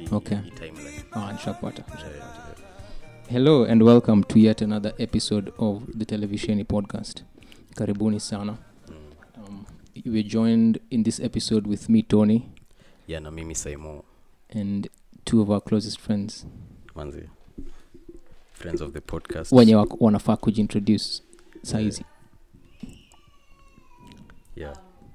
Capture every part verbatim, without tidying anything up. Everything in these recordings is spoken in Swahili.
Okay. hii timeline. Ah, nishapata. Eh, Hello and welcome to yet another episode of the Televisheni podcast. Karibuni sana. Um, we're joined in this episode with me, Tony, yeah, na mimi Saimo and two of our closest friends. manzi friends of the podcast. Wenye wako- wanafaa kujintroduce saizi. Yeah.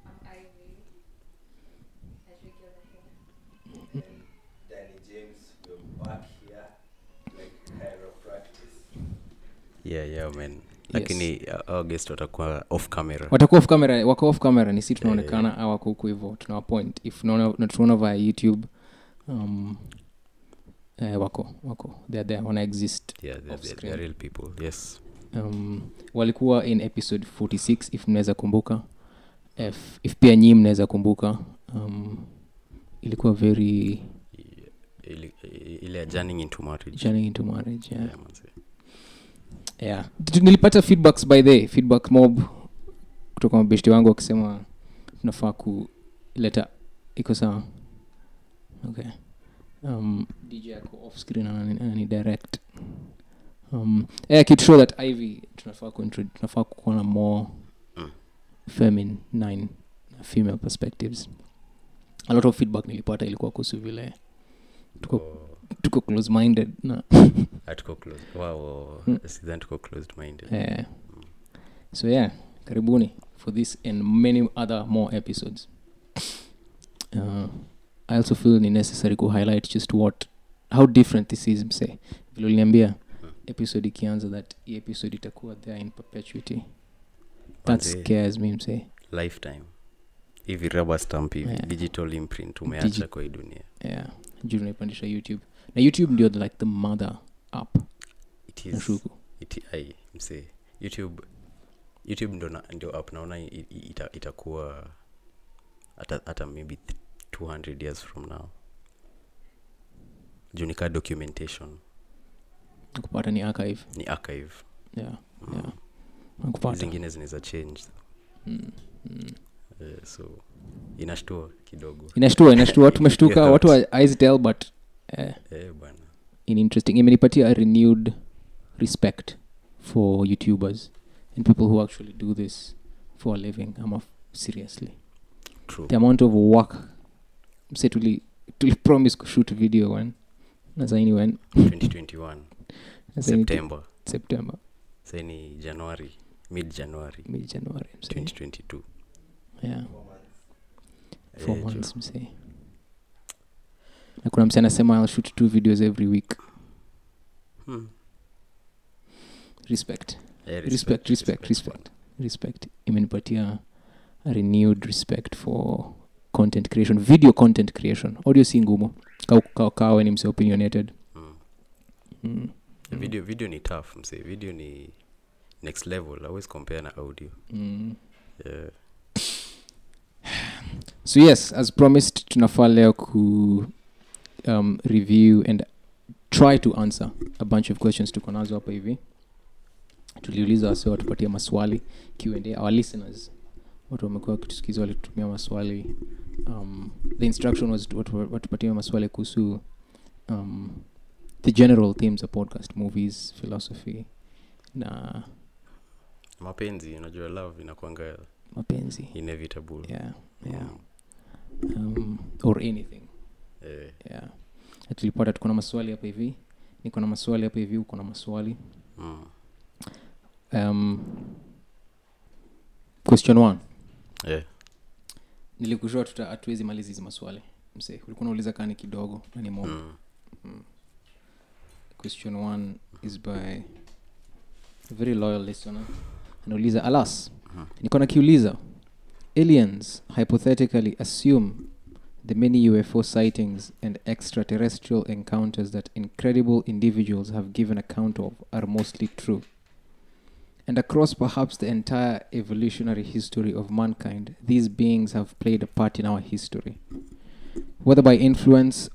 Danny James, we're back here, like chiropractic. Yeah, yeah, man. Lakini uh, our guest watakuwa off camera. Watakuwa off camera, wako off camera ni si tunaonekana au wako huko hivyo tunawa point. If tunaona na tunaona via YouTube um eh, wako wako they are there wana exist. Yeah, they're, off they're, screen. they're real people. Yes. Um, walikuwa in episode forty-six if mnaweza kumbuka. If, if pia nyinyi mnaweza kumbuka. Um, ilikuwa very Ile ile journey into marriage. journey into marriage. Yeah. Yeah, manzi. Yeah. T- nilipata feedbacks by the feedback mob kutoka mabeshti wangu wakisema tunafaa kuleta iko sawa. Okay. Um, D J ako off screen anani, anani direct. Um, eh kitu show that Ivy tunafaa kuintro- tunafaa kuwa na more Mm. feminine female perspectives. A lot of feedback nilipata ilikuwa kuhusu vile tuko Oh, tuko close minded na hatuko close. Wow. Mm. Sidhani tuko closed minded. eh so yeah, karibuni for this and many other more episodes. Uh, I also feel ni necessary to highlight just what how different this is mse. Vile uliniambia episode ikianza that hii episode itakuwa there in perpetuity. That Manze, scares me mse. lifetime. Hivi rubber stamp hivi, Yeah. digital imprint umeacha Digi- kwa hii dunia. Yeah, juu naipandisha YouTube. Na YouTube ndio the, like the mother app. It is Nashuku. it I mse YouTube YouTube ndo na, ndio app naona i- i- ita, itakuwa hata hata maybe th- two hundred years from now. Junika documentation Kupata ni archive. ni archive. Yeah. Mm. Yeah. Hizi Kupata. zingine zinaweza change. Mm. Mm. Uh, so inashtua kidogo. Inashtua, inashtua. Tumeshtuka. Yeah. Watu wa eyes tell but eh Eh bwana. in interesting imenipatia a renewed respect for YouTubers and people who actually do this for a living. I'm seriously True. the amount of work say tuli tuli promise to shoot video when nazaini when twenty twenty-one nazaini September. September Sasa ni January, mid January mid January msee. twenty twenty-two. Yeah, Eh, four jo. months msee. Na kuna msee anasema I'll shoot two videos every week. Hmm. Respect. Eh, respect respect respect respect imenipatia a renewed respect for content creation, video content creation. Audio si ngumu Ka- ka- kawe ni mse opinionated. Mm. Mm. The video video ni tough mse. Video ni next level. I always compare na audio. Mm. Yeah. So yes, as promised tunafaa leo ku um, review and try to answer a bunch of questions tuko nazo hapa hivi. Tuliuliza wase watupatie maswali Q and A, our listeners watu wamekuwa wakitusikiza walitutumia maswali. Um, the instruction was watu watupatie maswali kuhusu um, the general themes of podcast, movies, philosophy na Mapenzi, unajua love inakuanga mapenzi. inevitable. Yeah, yeah. Mm. Um, or anything. Eh, Yeah. Na tulipata tuko na maswali hapa hivi. Niko na maswali hapa hivi, uko na maswali. mm. Um, question one. Eh, Nilikushua tuta hatuwezi maliza hizi maswali. Mse, ulikuwa unauliza kani kidogo na ni mob. mm. Mm. Question one is by a very loyal listener. Anauliza alas. Mhm. Niko na kiuliza. Aliens hypothetically assume the many U F O sightings and extraterrestrial encounters that incredible individuals have given account of are mostly true. And across perhaps the entire evolutionary history of mankind, these beings have played a part in our history. Whether by influence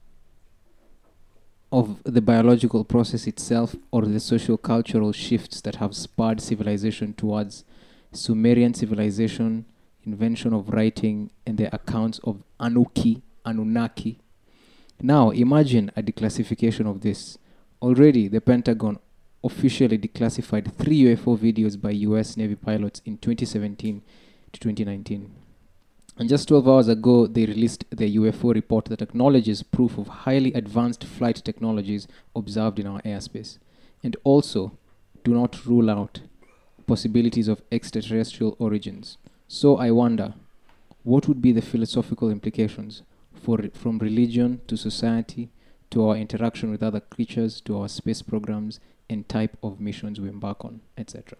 of the biological process itself or the social cultural shifts that have spurred civilization towards Sumerian civilization, invention of writing, and their accounts of Anuki, Anunnaki, Now, imagine a declassification of this. Already, the Pentagon officially declassified three U F O videos by U S Navy pilots in twenty seventeen to twenty nineteen. And just twelve hours ago, they released the U F O report that acknowledges proof of highly advanced flight technologies observed in our airspace. And also, do not rule out possibilities of extraterrestrial origins. So I wonder, what would be the philosophical implications for from religion to society to our interaction with other creatures to our space programs and type of missions we embark on, et cetera.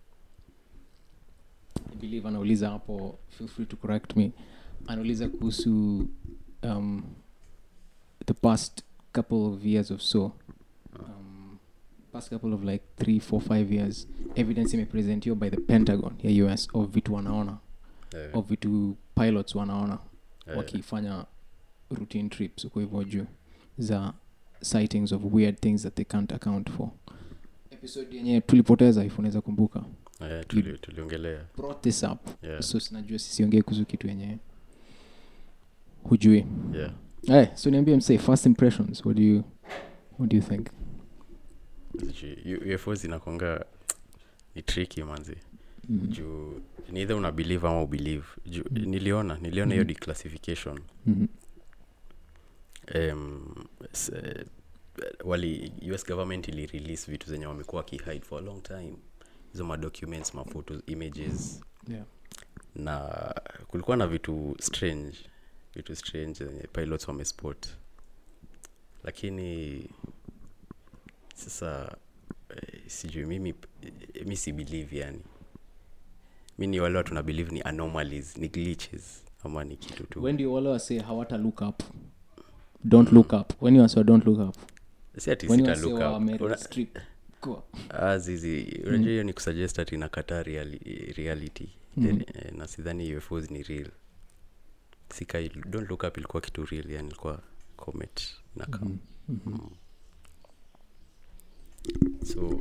I believe anauliza hapo, feel free to correct me. Anauliza kuhusu um, the past couple of years or so. Um, past couple of like three, four, five years, evidence imepresentiwa by the Pentagon ya U S of vitu wanaona, Eh, of vitu pilots wanaona eh, wakifanya routine trips uko hivyo juu za sightings of weird things that they can't account for. Episode yenye tulipoteza if unaweza kumbuka, eh, tuli- tuliongelea. brought this up. Yeah, So sinajua sisiongee kuhusu kitu yenye hujui. yeah. Hey, so niambie msee, first impressions, what do you what do you think? Sijui, U- UFO zinakonga ni tricky manzi. Mhm. Juu ni either una believe ama ubelieve. Juu niliona niliona hiyo Mhm. declassification. Mhm. Um, s- eh, wali U S government ili release vitu zenye wamekuwa wakihide for a long time. Hizo ma documents, ma photos, images, Yeah. na kulikuwa na vitu strange vitu strange zenye pilots wamespot, lakini sasa eh, sijui mimi eh, mi si believe yani. Mi ni wale watu na believe ni anomalies, ni glitches ama ni kitu tu. When do you always say hawata look up? Don't look up. When you say don't look up. Si ati When you sita say look wa up. American Una- strip. Go. Ah, zizi unajua hiyo ni kusuggest ati inakataa reali- reality. Mhm. Eh, eh, na sidhani U F Os ni real. Sika don't look up ilikuwa kitu real yani, ilikuwa comet na kama Mhm. Mhm. Mm. So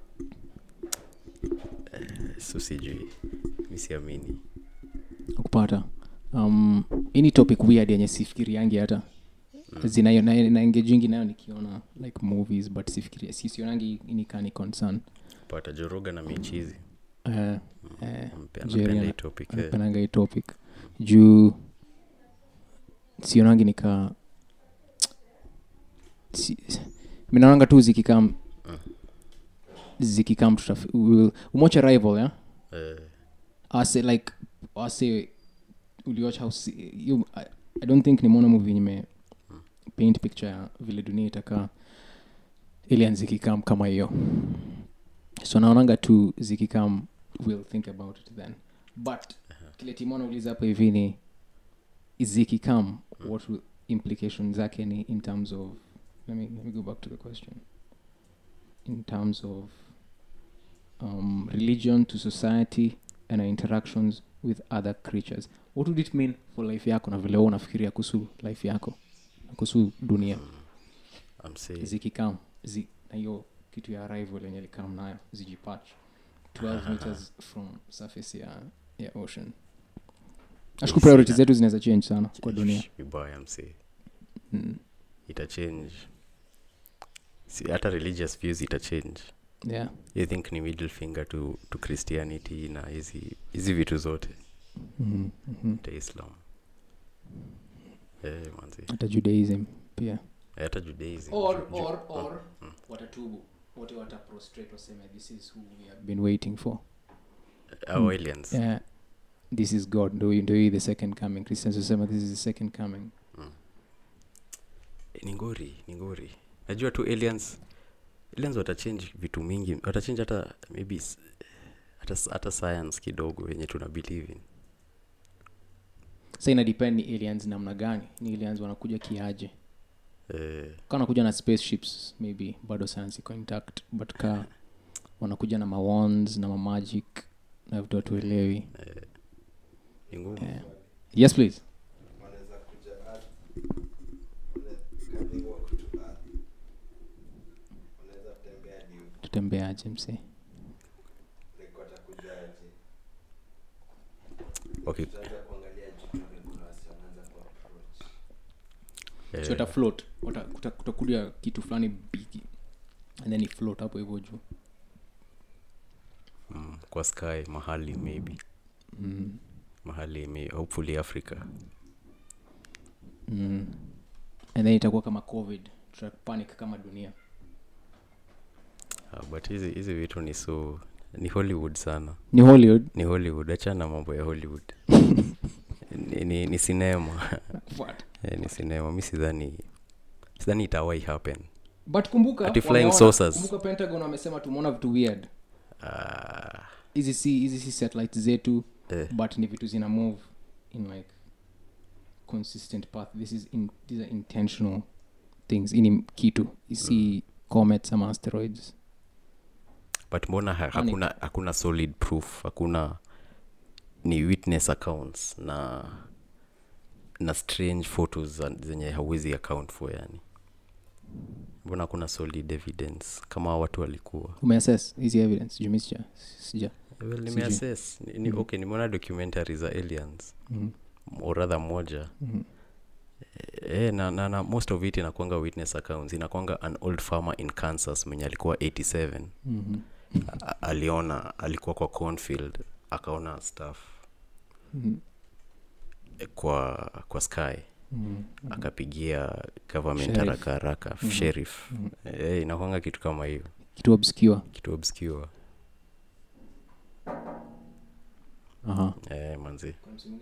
eh, so sijui mi siamini. Kupata um any topic weird yenye sifikiri yangi hata zinayo na, na engaging nayo nikiona like movies, but sifikiri sisionangi ini kani concern. Pata Joroga na michizi Eh eh Mpe- Jerry anapenda ana- hii topic eh. anapendanga hii topic juu sionangi nika si, minaonanga tu zikikam zikikam tutaf we'll- umocha rival yeah Eh, ase like ase uliwatch how si- you I, I don't think nimeona movie nime paint picture ya vile dunia itakaa aliens zikikam kama hiyo, so naonanga tu zikikam we'll think about it then, but kile timona uliza hapa hivi ni zikikam what will implications zake ni in terms of let me, let me go back to the question in terms of um, religion to society and our interactions with other creatures. What would it mean for life yako na vile wewe unafikiria kuhusu life yako na kuhusu dunia I'm saying zikikam zi, na hiyo kitu ya arrival yenye likam nayo zijipatch twelve meters from surface ya, ya ocean. Ashku priorities zetu zinaweza change sana kwa dunia. vibaya msee, Mm. ita change. Si hata religious views ita change. Yeah. You think ni middle finger to to Christianity na hizi hizi vitu zote Mhm. Mhm. ta Islam. Eh manzi. Hata Judaism pia. Eh, hata Judaism. Or Ju- or ju- or mm. watatubu wote wata prostrate waseme this is who we have been waiting for. Our aliens. Yeah. This is God, ndo hii- ndo hii the second coming. Christians wasema this is the second coming. Eh, ni ngori, ni ngori. Najua tu aliens aliens watachange vitu mingi. Watachange hata maybe s- hata s- hata science kidogo yenye tuna believe in. Sasa ina depend ni aliens namna gani, ni aliens wanakuja kiaje. Eh, Kama wanakuja na spaceships maybe bado science iko intact, but ka wanakuja na mawands na magic na vitu hatuelewi. ni ngumu. Yeah. Yes please. wanaweza kuja earth wana- can they walk to earth, wanaweza kutembea hadi huko, Tutembeaje mse? like watakujaje? Okay. Tutaanza kuangalia juu vile kuna wasi wanaanza kuapproach. Eh, So float Wata- kuta- kutakuja kitu fulani big and then it float hapo hivyo juu. mm, kwa sky mahali maybe Mm. mahali may, hopefully Africa. Mm. And then itakuwa kama covid tutapanic kama dunia. uh, but hizi hizi vitu ni so ni Hollywood sana. Ni Hollywood. Ni Hollywood, achana mambo ya Hollywood. ni, ni, ni cinema. What? eh, ni cinema. Mimi sidhani sidhani itawahi happen. But kumbuka Ati flying wameona- saucers. kumbuka Pentagon wamesema tumeona vitu weird. uh, Hizi si hizi si satellite zetu eh, but ni vitu zina move in like consistent path. This is in these are intentional things ini kitu. Isi comets ama asteroids. but mbona ha, hakuna hakuna solid proof, hakuna ni witness accounts na na strange photos za- zenye hauwezi account for, yani mbona hakuna solid evidence kama watu walikuwa. Umeassess hizi evidence jumisha sija. Well, Sijui. nimeassess ni, ni, okay, nimeona documentary za aliens Mhm. or rather moja Mhm. eh, na, na, na most of it inakwanga witness accounts, inakwanga an old farmer in Kansas mwenye alikuwa eighty-seven. Mhm. A- aliona alikuwa kwa cornfield akaona stuff Mhm. eh, kwa kwa sky Mhm. akapigia government Sheriff. haraka haraka Mhm. sheriff. Mhm. eh, inakwanga kitu kama hiyo, Kitu obscure. kitu obscure. Aha. eh, manzi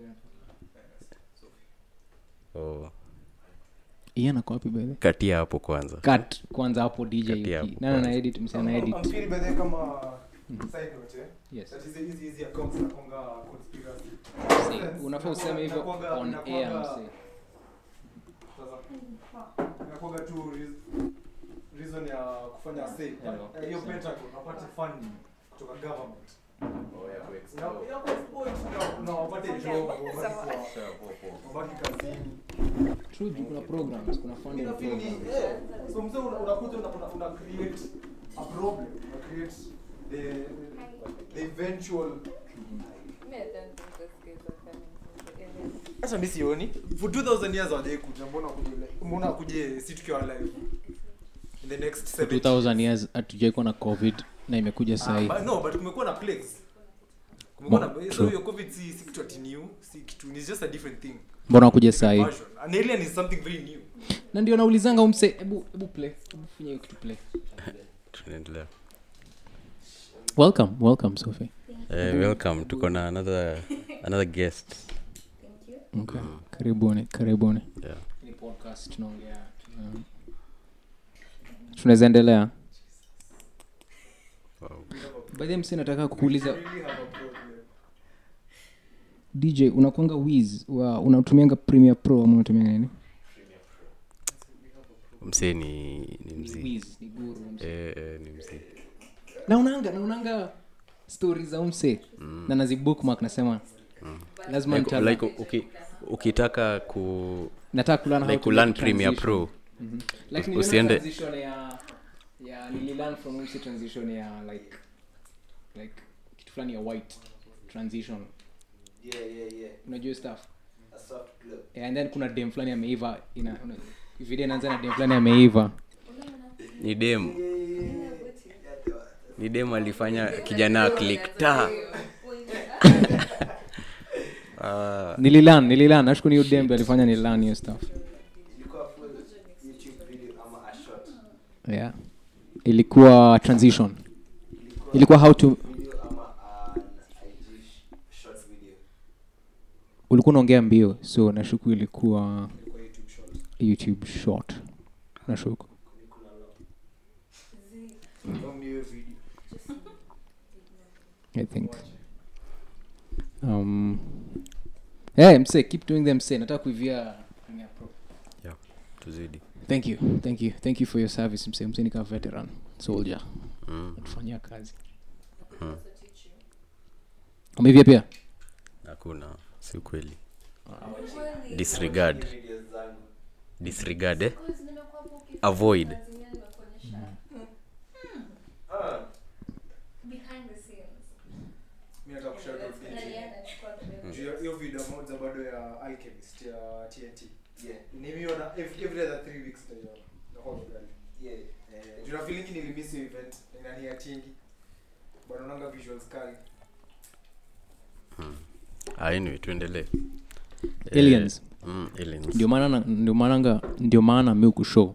oh, Ian ako wapi by the way? katia hapo kwanza. Cut kwanza hapo D J. Kati hapo Yuki. Nana na kwanza. edit msana edit. I'm feeling by the kama side note, eh? Yes. That is easy easy accounts na konga conspiracy. See, unafaa useme hivyo Inakuanga- on inakuanga- air mse. Sasa inakuanga tu reas- reason ya kufanya say. Hello. Eh, hiyo Pentagon unapata funding kutoka government. Na- ya kuexploit na- na wapate job, wabaki kwa- wabaki kazini. True, juu kuna programs, kuna funding Ina feel ni- programs. eh, so mzee una- unakuja una- una- una create a problem, una create the the eventual. Acha mimi sioni. For two thousand years hawajai kuja, mbona kuje like mbona kuje si tukiwa alive in the next For seventy two thousand years hatujaikuwa na covid na imekuja sahi. Ah, but no, but kumekuwa na plagues. Kumekuwa Mo- na so true. your covid si si kitu ati new, si kitu, it's just a different thing. Mbona kuja sahi? Version. An alien is something very new. Na ndio naulizanga umse, hebu hebu play. Hebu fanya hiyo kitu play. Tunaendelea. Welcome, welcome Sophie. eh, welcome, tuko na another another guest. Okay. Karibuni, karibuni. yeah. Ni podcast tunaongea. tuna- Tunaweza endelea. wow. By the way, mse nataka kukuuliza Really have a problem. D J unakuanga Wiz wa unatumianga Premiere Pro ama unatumia nini? Msee ni ni mzee. Wiz ni guru mse. eh, eh, ni mzee. Na unanga na unanga stories za umse mm. na nazi bookmark nasema mm. lazima like, nitala like uki, ukitaka ku nataka kulearn how like to kulearn make Premiere transition. Pro Mhm. Like Us- niliona usiende- transition ya ya nililearn from umse transition ya like like kitu fulani ya white transition Yeah, yeah, yeah. unajua stuff A soft glow. yeah, and then kuna dem fulani ameiva ina una- video inaanza na dem fulani ameiva ni dem ni dem alifanya kijana click ta ah nililearn nililearn nashukuru hiyo dem ndo alifanya nililearn hiyo stuff Ilikuwa full YouTube video ama a short yeah ilikuwa transition ilikuwa how to video ama an I G sh- short video. ulikuwa unaongea mbio so nashuku ilikuwa Ilikuwa YouTube short. youtube short nashuku Long new video. I think um hey mse keep doing them say nataka kuivia Premiere Pro. yeah, tuzidi Thank you thank you thank you for your service mse mse nika veteran soldier mm. tufanyia kazi Mm. umevia pia hakuna si ukweli disregard Videos zangu. disregard eh? Avoid. Ah, Behind the scenes. mimi nataka kushout out D J. Juu ya- hiyo video moja bado ya Alchemist ya T N T. Yeah. Nimeona every every other three weeks nahoga kali yeah eh tuna feeling ni limisi event nani ya tingi bwana nanga visuals kali hmm. ah anyway tuendelee aliens eh, mm, aliens ndio maana ndio maana ndio maana mimi kushow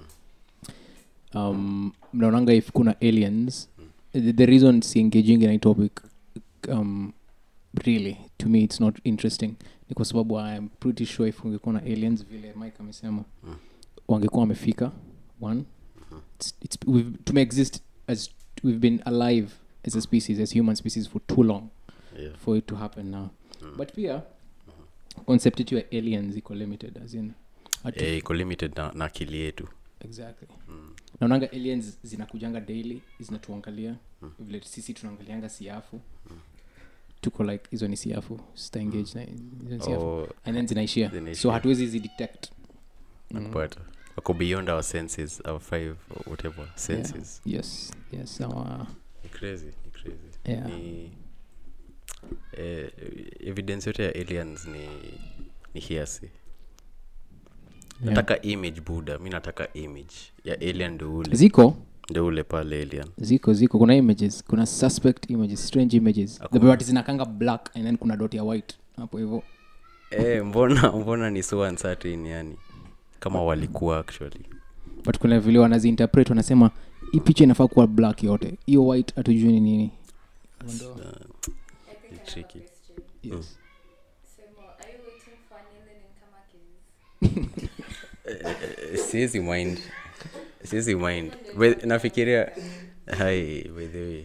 um mnaonanga if kuna aliens the, the reason si engaging in a topic um really to me it's not interesting ni kwa sababu I'm pretty sure if ungekuwa na aliens vile Mike amesema mm. wangekuwa wamefika one it's, it's we've to exist as we've been alive as a species as human species for too long yeah. for it to happen now mm. but pia concept yetu ya aliens iko limited as in ati- eh iko limited na, na akili yetu exactly mm. naonanga aliens zinakujanga daily zinatuangalia mm. vile sisi tunaangalianga siafu mm. tuko like hizo ni siafu sita engage na hizo ni siafu oh, and then zinaishia zinaishia. so hatuwezi zi detect nakupata wako beyond our senses our five or whatever senses yeah. yes yes our ni crazy ni crazy Yeah. ni eh, evidence yote ya aliens ni ni hearsay nataka image buda mi nataka image ya alien ndo ule ziko ndo ule pale alien ziko ziko kuna images kuna suspect images strange images the Hakuna. but zinakanga black and then kuna dot ya white hapo hivyo eh mbona mbona ni so uncertain yani kama walikuwa actually but kuna vile wanaziinterpret wanasema hii picha inafaa kuwa black yote hiyo white hatujui ni nini Ndo- uh, I think I have a tricky. question. yes Semo, are you waiting for an alien in Kamakis? siwezi mind siwezi mind But nafikiria hai by the way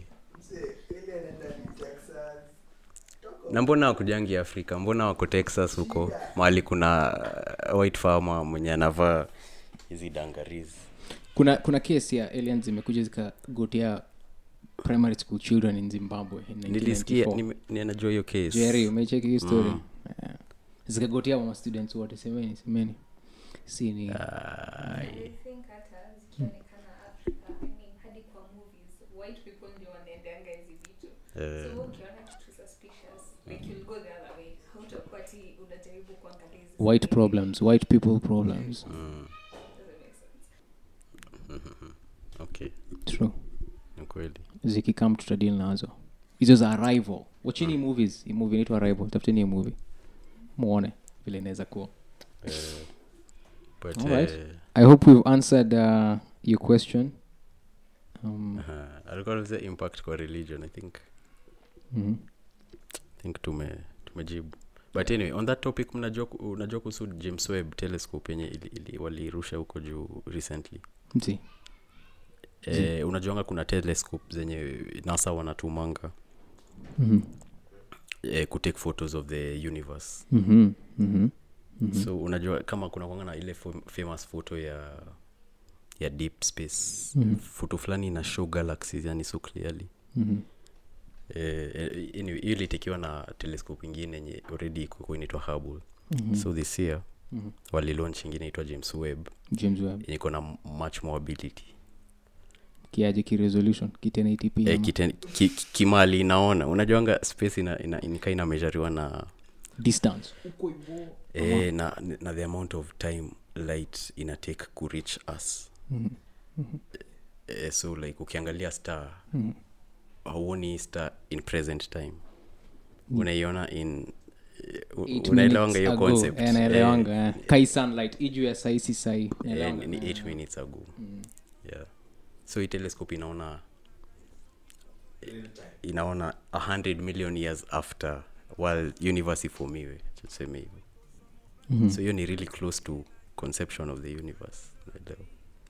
na mbona wakujangi Afrika mbona wako Texas huko mahali kuna uh, white farmer mwenye anavaa hizi dangaris kuna kuna case ya aliens zimekuja zikagotea primary school children in Zimbabwe in nilisikia nineteen ninety-four. nime- ninajua hiyo case Jerry umecheki hiyo story Mm. yeah. zikagotea ma students wote semeni semeni si ni Ai. I think hata zikionekana Africa, I mean, hadi kwa movies, white people ndio wanaendanga hizi vitu. Eh. So ukiona kitu suspicious, like you'll go the other way. Hautakuwa ati unajaribu kuangalia hizi white zingine. problems white people problems Mm. Doesn't make sense. Okay, true ni kweli. zikikam tutadil nazo hizo za arrival watchini movies hii movie inaitwa arrival tafuteni hii movie muone vile inaweza kuwa Eh, but Alright. eh, I hope we've answered uh, your question um, aha, alikuwa anauliza impact kwa religion I think mhm. I think tume tumejibu but anyway on that topic mnajua ku- unajua kuhusu James Webb telescope yenye ili, ili walirusha huko juu recently Mti. eh, unajuanga kuna telescope zenye NASA wanatumanga Mhm. eh, kutake photos of the universe Mhm. Mhm. Mhm. so unajua kama kuna kwanga na ile fo- famous photo ya ya deep space Mhm. photo fulani ina show galaxies yani so clearly Mhm. eh, eh, anyway hiyo ilitekiwa na telescope ingine yenye already iko kwa inaitwa Hubble Mhm. so this year Mhm. wali launch ingine inaitwa James Webb James Webb yenye iko na much more ability kiaje ki resolution ki ten eighty p eh, ama kiten, ki, ki, kimali inaona unajuanga space ina, ina, ina, ina measurewa na distance eh, na, na the amount of time light ina take ku reach us Mhm. eh, so like ukiangalia star Mhm. hauoni star in present time unaiona in eh, u- Eight unaelewanga minutes hiyo ago. concept Eh, naelewanga eh. kai sunlight iju ya sai si sai eh, Naelewanga. ni eight minutes ago yeah so hii telescope inaona inaona a hundred million years after while universe ifomiwe tuseme hivyo Mhm. so hiyo ni really close to conception of the universe unaelewa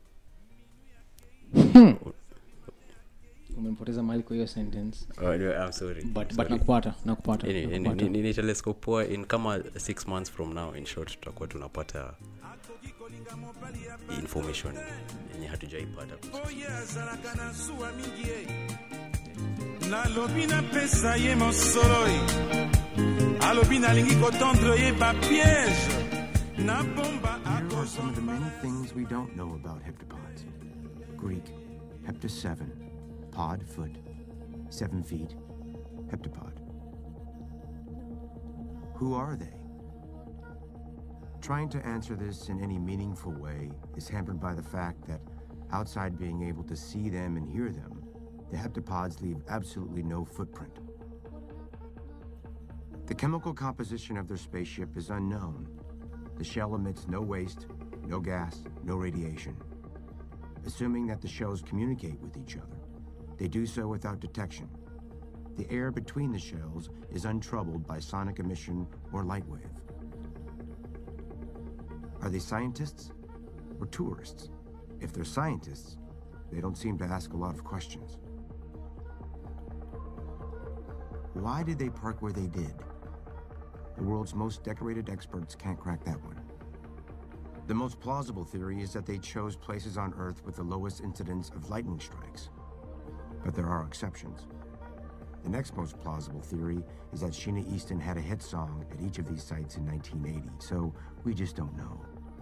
umempoteza mahali kwa hiyo sentence oh, no, I'm sorry but but sorry. nakupata nakupata Anyway, ni- nakupata. ni- ni- ni telescope poa in kama six months from now in short tutakuwa tunapata information yenye hatujaipata oyo azalaka na zuwa mingi ye nalobi napesa ye mosolo ye alobi nalingi kotendre ye bapiège nabomba Here are some of the many things we don't know about heptapods. Greek, hepta seven, pod foot, seven feet, heptapod. Who are they? Trying to answer this in any meaningful way is hampered by the fact that outside being able to see them and hear them, the heptapods leave absolutely no footprint. The chemical composition of their spaceship is unknown. The shell emits no waste, no gas, no radiation. Assuming that the shells communicate with each other, they do so without detection. The air between the shells is untroubled by sonic emission or light wave. Are they scientists or tourists? If they're scientists, they don't seem to ask a lot of questions. Why did they park where they did? The world's most decorated experts can't crack that one. The most plausible theory is that they chose places on Earth with the lowest incidence of lightning strikes. But there are exceptions. The next most plausible theory is that Sheena Easton had a hit song at each of these sites in nineteen eighty, so we just don't know.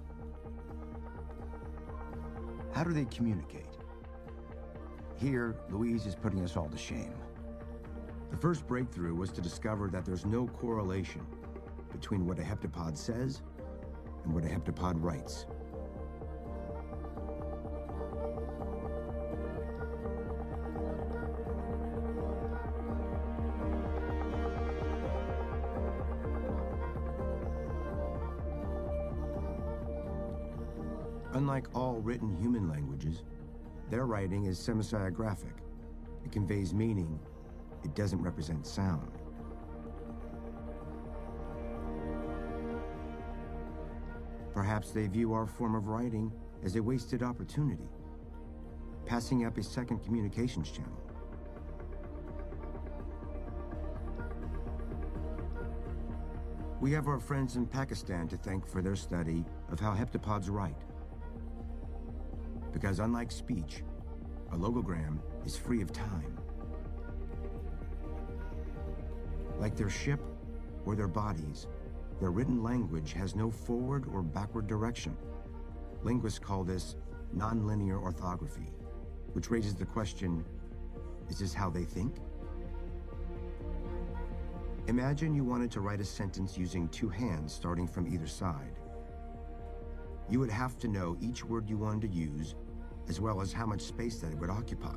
How do they communicate? Here, Louise is putting us all to shame. The first breakthrough was to discover that there's no correlation between what a heptapod says and what a heptapod writes. Unlike all written human languages, their writing is semasiographic. It conveys meaning. It doesn't represent sound. Perhaps they view our form of writing as a wasted opportunity, passing up a second communications channel. We have our friends in Pakistan to thank for their study of how heptapods write. Because unlike speech, a logogram is free of time. Like their ship or their bodies, their written language has no forward or backward direction. Linguists call this nonlinear orthography, which raises the question, is this how they think? Imagine you wanted to write a sentence using two hands starting from either side. You would have to know each word you wanted to use, as well as how much space that it would occupy.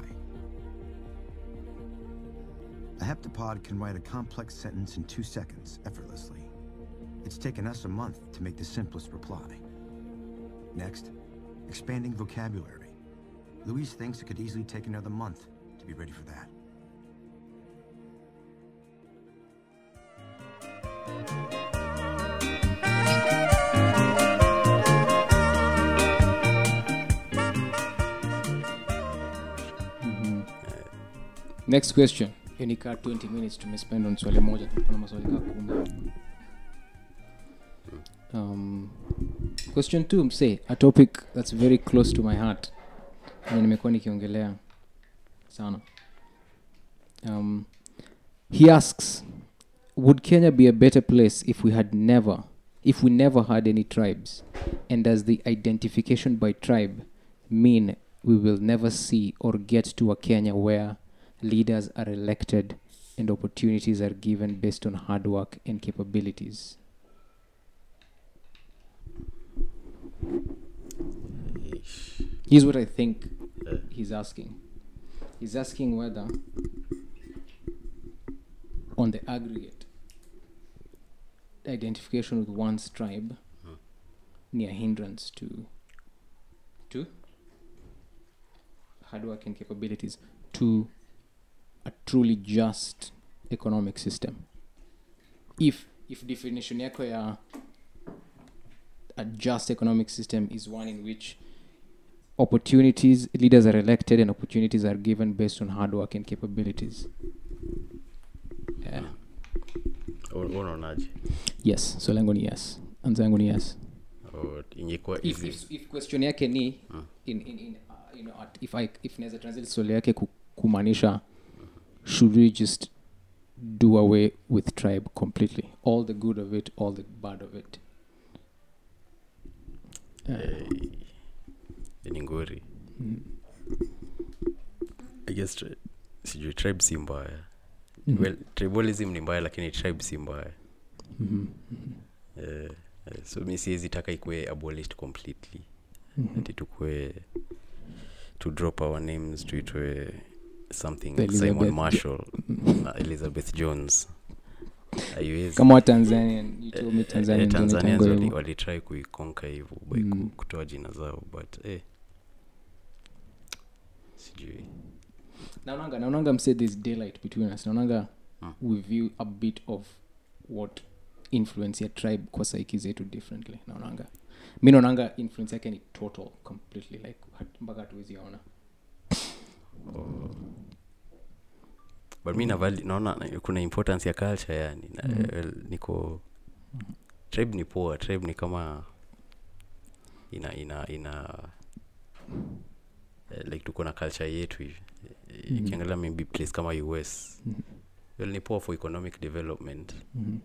A heptapod can write a complex sentence in two seconds, effortlessly. It's taken us a month to make the simplest reply. Next, expanding vocabulary. Louise thinks it could easily take another month to be ready for that. Next question. Unikaa twenty minutes tumespend on swali moja, kuna maswali kama kumi. Um, question two, msee, a topic that's very close to my heart. Na nimekuwa nikiongelea sana. Um, he asks, would Kenya be a better place if we had never, if we never had any tribes? And does the identification by tribe mean we will never see or get to a Kenya where leaders are elected and opportunities are given based on hard work and capabilities? Here's what I think he's asking. He's asking whether, on the aggregate, identification with one's tribe huh. near hindrance to to hard work and capabilities to a truly just economic system. If if definition yako ya a just economic system is one in which opportunities, leaders are elected and opportunities are given based on hard work and capabilities. Yeah. Unaonaje? Yes, so lengo ni yes. Anza yangu ni yes. Oh, ingekuwa if, easy. If, if question yake ni uh. in in in uh, you know at, if I if naweza translate swali yake kumaanisha should we just do away with tribe completely, all the good of it, all the bad of it? Uh, hey. Ni ngori. Mm. I guess tri- sijui tribe si mbaya. Mm-hmm. Well, tribalism ni mbaya lakini tribe si mbaya. Mm-hmm. Eh, Eh, so mi siwezi taka ikue abolished completely. Mhm. Ati tukue to drop our names tuitwe something The like Simon Elizabeth Marshall na Elizabeth Jones. Haiwezi. kama wa Tanzanian you told me Eh, eh, Tanzanian eh, Tanzanians wali- wali- walitry kuikonka hivyo by ku- Mm. kutoa jina zao but eh sijui. naonanga naonanga mse there's daylight between us naonanga Mm. we view a bit of what influence ya tribe kwa psyche zetu differently naonanga mi naonanga influence yake ni total completely like hat- mpaka hatuwezi ona Oh. But mi navali naona kuna importance ya culture yani na, Mhm. well, niko tribe ni poa tribe ni kama ina ina ina eh, like tuko na culture yetu hivi Eh, Mhm. ikiangalia maybe place kama U S Mhm. well ni poa for economic development Mhm.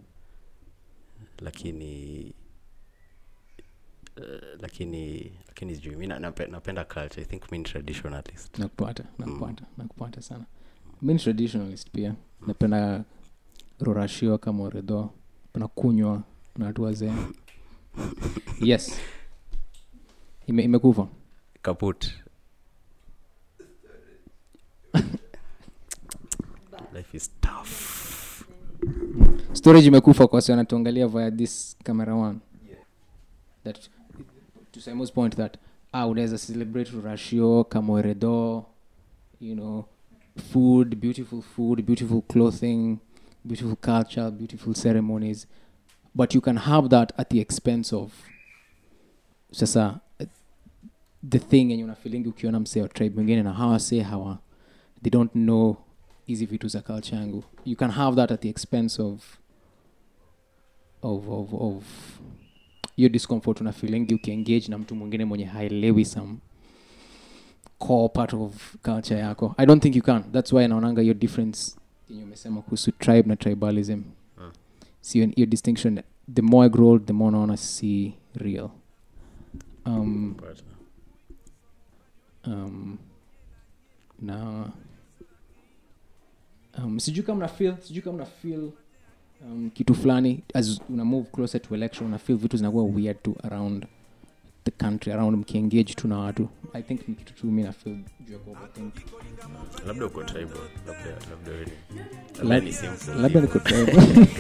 lakini uh, lakini lakini sijui mi na- nape- napenda culture I think mi ni traditionalist. nakupata nakupata nakupata sana mi ni traditionalist pia napenda rorashio kama oredho napenda kunywa na watu wazee yes Ime, imekufa Kaput. Life is tough. storage imekufa kwa sababu anatuangalia via this camera one that to Simon's point that ah unaweza celebrate rashio kama oredho you know food beautiful food beautiful clothing beautiful culture beautiful ceremonies but you can have that at the expense of sasa eh, the thing yenye unafeelingi ukiona msee wa tribe mwingine na hawa say hawa they don't know hizi vitu za culture yangu you can have that at the expense of of of of your discomfort una feelingi ukiengage na mtu mwingine mwenye haelewi some core part of culture yako I don't think you can that's why naonanga your difference yenye umesema kuhusu tribe na tribalism Mm. see your, your distinction the more I grow old, the more naona see real um, But, um, na um, sijui kama na feel sijui kama na feel um, kitu fulani as una move closer to election una feel vitu zinakuwa weird to around the country around mkiengage tu na watu I think ni kitu tu mi na feel juu ya kuoverthink. labda uko tribal labda labda wewe ni- Lab- labda ni simple labda niko tribe.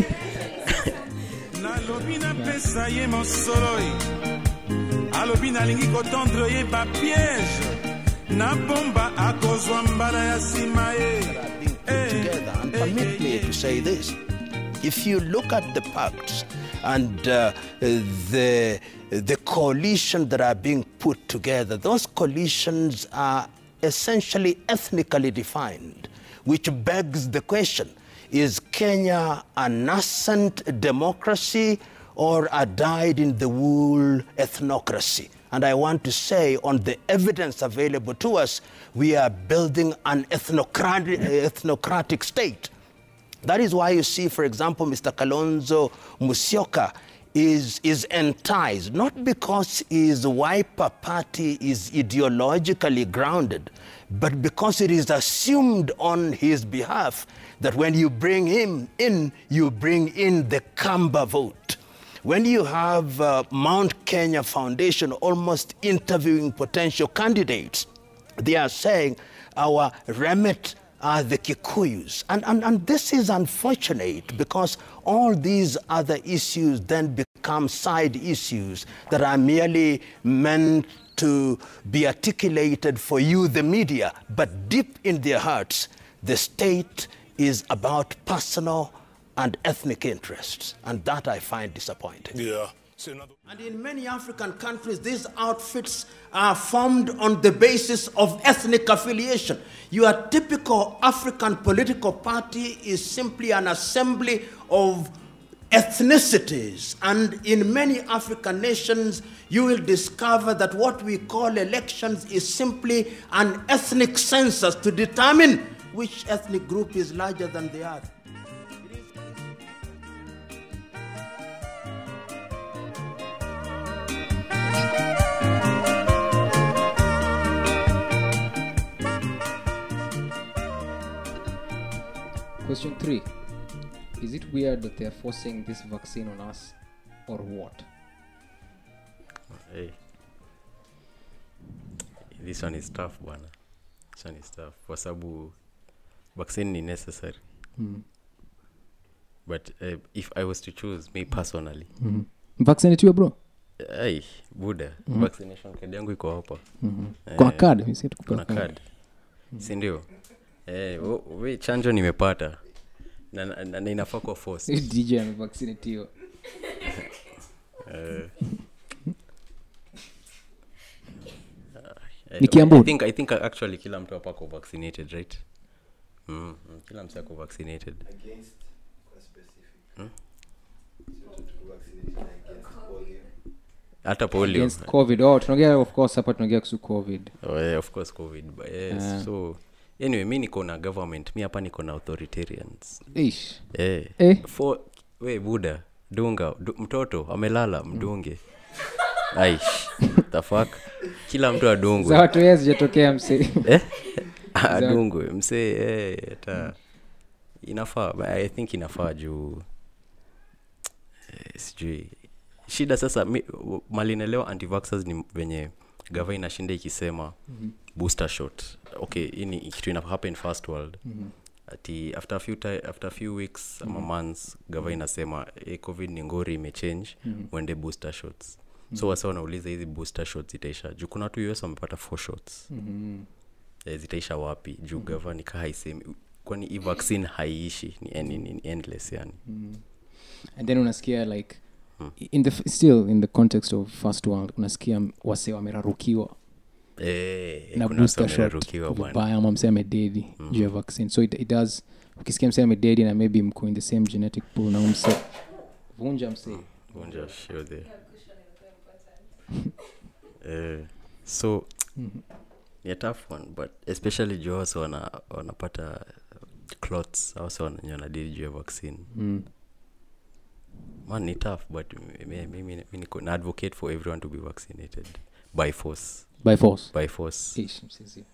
nalobi napesa ye mosolo ye alobi nalingi kotendre ye bapiège na bomba akozwa mbala ya nsima ye being put together. And permit me to say this. If you look at the pacts and uh, the, the coalition that are being put together, those coalitions are essentially ethnically defined, which begs the question, is Kenya a nascent democracy or a dyed-in-the-wool ethnocracy? And I want to say, on the evidence available to us, we are building an ethnocratic, ethnocratic state. That is why you see, for example, Mister Kalonzo Musyoka is, is enticed, not because his Wiper party is ideologically grounded, but because it is assumed on his behalf that when you bring him in, you bring in the Kamba vote. When you have uh, Mount Kenya Foundation almost interviewing potential candidates, they are saying our remit are the Kikuyus. And, and, and this is unfortunate because all these other issues then become side issues that are merely meant to be articulated for you, the media, but deep in their hearts, the state is about personal and ethnic interests, and that I find disappointing. Yeah. And in many African countries, these outfits are formed on the basis of ethnic affiliation. Your typical African political party is simply an assembly of ethnicities. And in many African nations, you will discover that what we call elections is simply an ethnic census to determine which ethnic group is larger than the other. Question three. Is it weird that they're forcing this vaccine on us or what? hey. This one is tough bwana. This one is tough kwa sababu vaccine ni necessary. Mm. But uh, if I was to choose me personally, Mm. Vaccinate bro? Hey, Buddha, Mm. vaccination card yangu iko hapa. Mm. Eh, Kuna card, mimi situ kuna card. Si ndio? Eh, wewe chanjo nimepata. Na, na, na, na inafaa kwa force. D J ame vaccinate. Eh. Ni Kiambu? I think I think actually kila mtu hapa ako vaccinated, right? Mm, mm kila mtu ako vaccinated. Against a specific. Hmm? So to vaccination against polio. Hata polio. Against COVID. Oh, tunaongea of course hapa tunaongea kuhusu COVID. Oh, yeah, of course COVID. But yes, Uh. so anyway, mimi niko na government, mimi hapa niko na authoritarians. Ish. Eh. Eh. For we Buddha, dunga du, mtoto amelala mdunge. Aish. The fuck? Kila mtu adungwe. Za watu yeye zijatokea mse. Eh? Adungwe mse eh hata inafaa. I think inafaa juu eh, sijui shida sasa mi, malinelewa anti-vaxxers ni venye gava inashinda ikisema mm-hmm. booster shot. Okay, ini kitu ina happen first world. Mm-hmm. Ati after a few ti- after a few weeks mm-hmm. ama months gava inasema eh, covid ni ngori imechange mm-hmm. wende booster shots. Mm-hmm. So wasa wanauliza hizi booster shots zitaisha. Juu kuna watu U S wamepata four shots. Mhm. Eh, zitaisha wapi? Juu mm-hmm. gava ni haisemi kwani hii vaccine haiishi ni, ni, ni, ni endless yani. Mm. And then unasikia like in the still in the context of first world unasikia wase wamerarukiwa eh na kuna booster wamerarukiwa shot bwana. baya ama mse amededi Mm. juu ya vaccine, so it, it does ukisikia mse amededi na maybe mko in the same genetic pool na umse vunja mse Vunja show there. eh so mm-hmm. ni a tough one but especially juu wasa wana wanapata clots also wananyona didi juu ya vaccine. Mm. Man ni tough but mimi mimi niko na advocate for everyone to be vaccinated by force. By force. By force. Ish, msisi.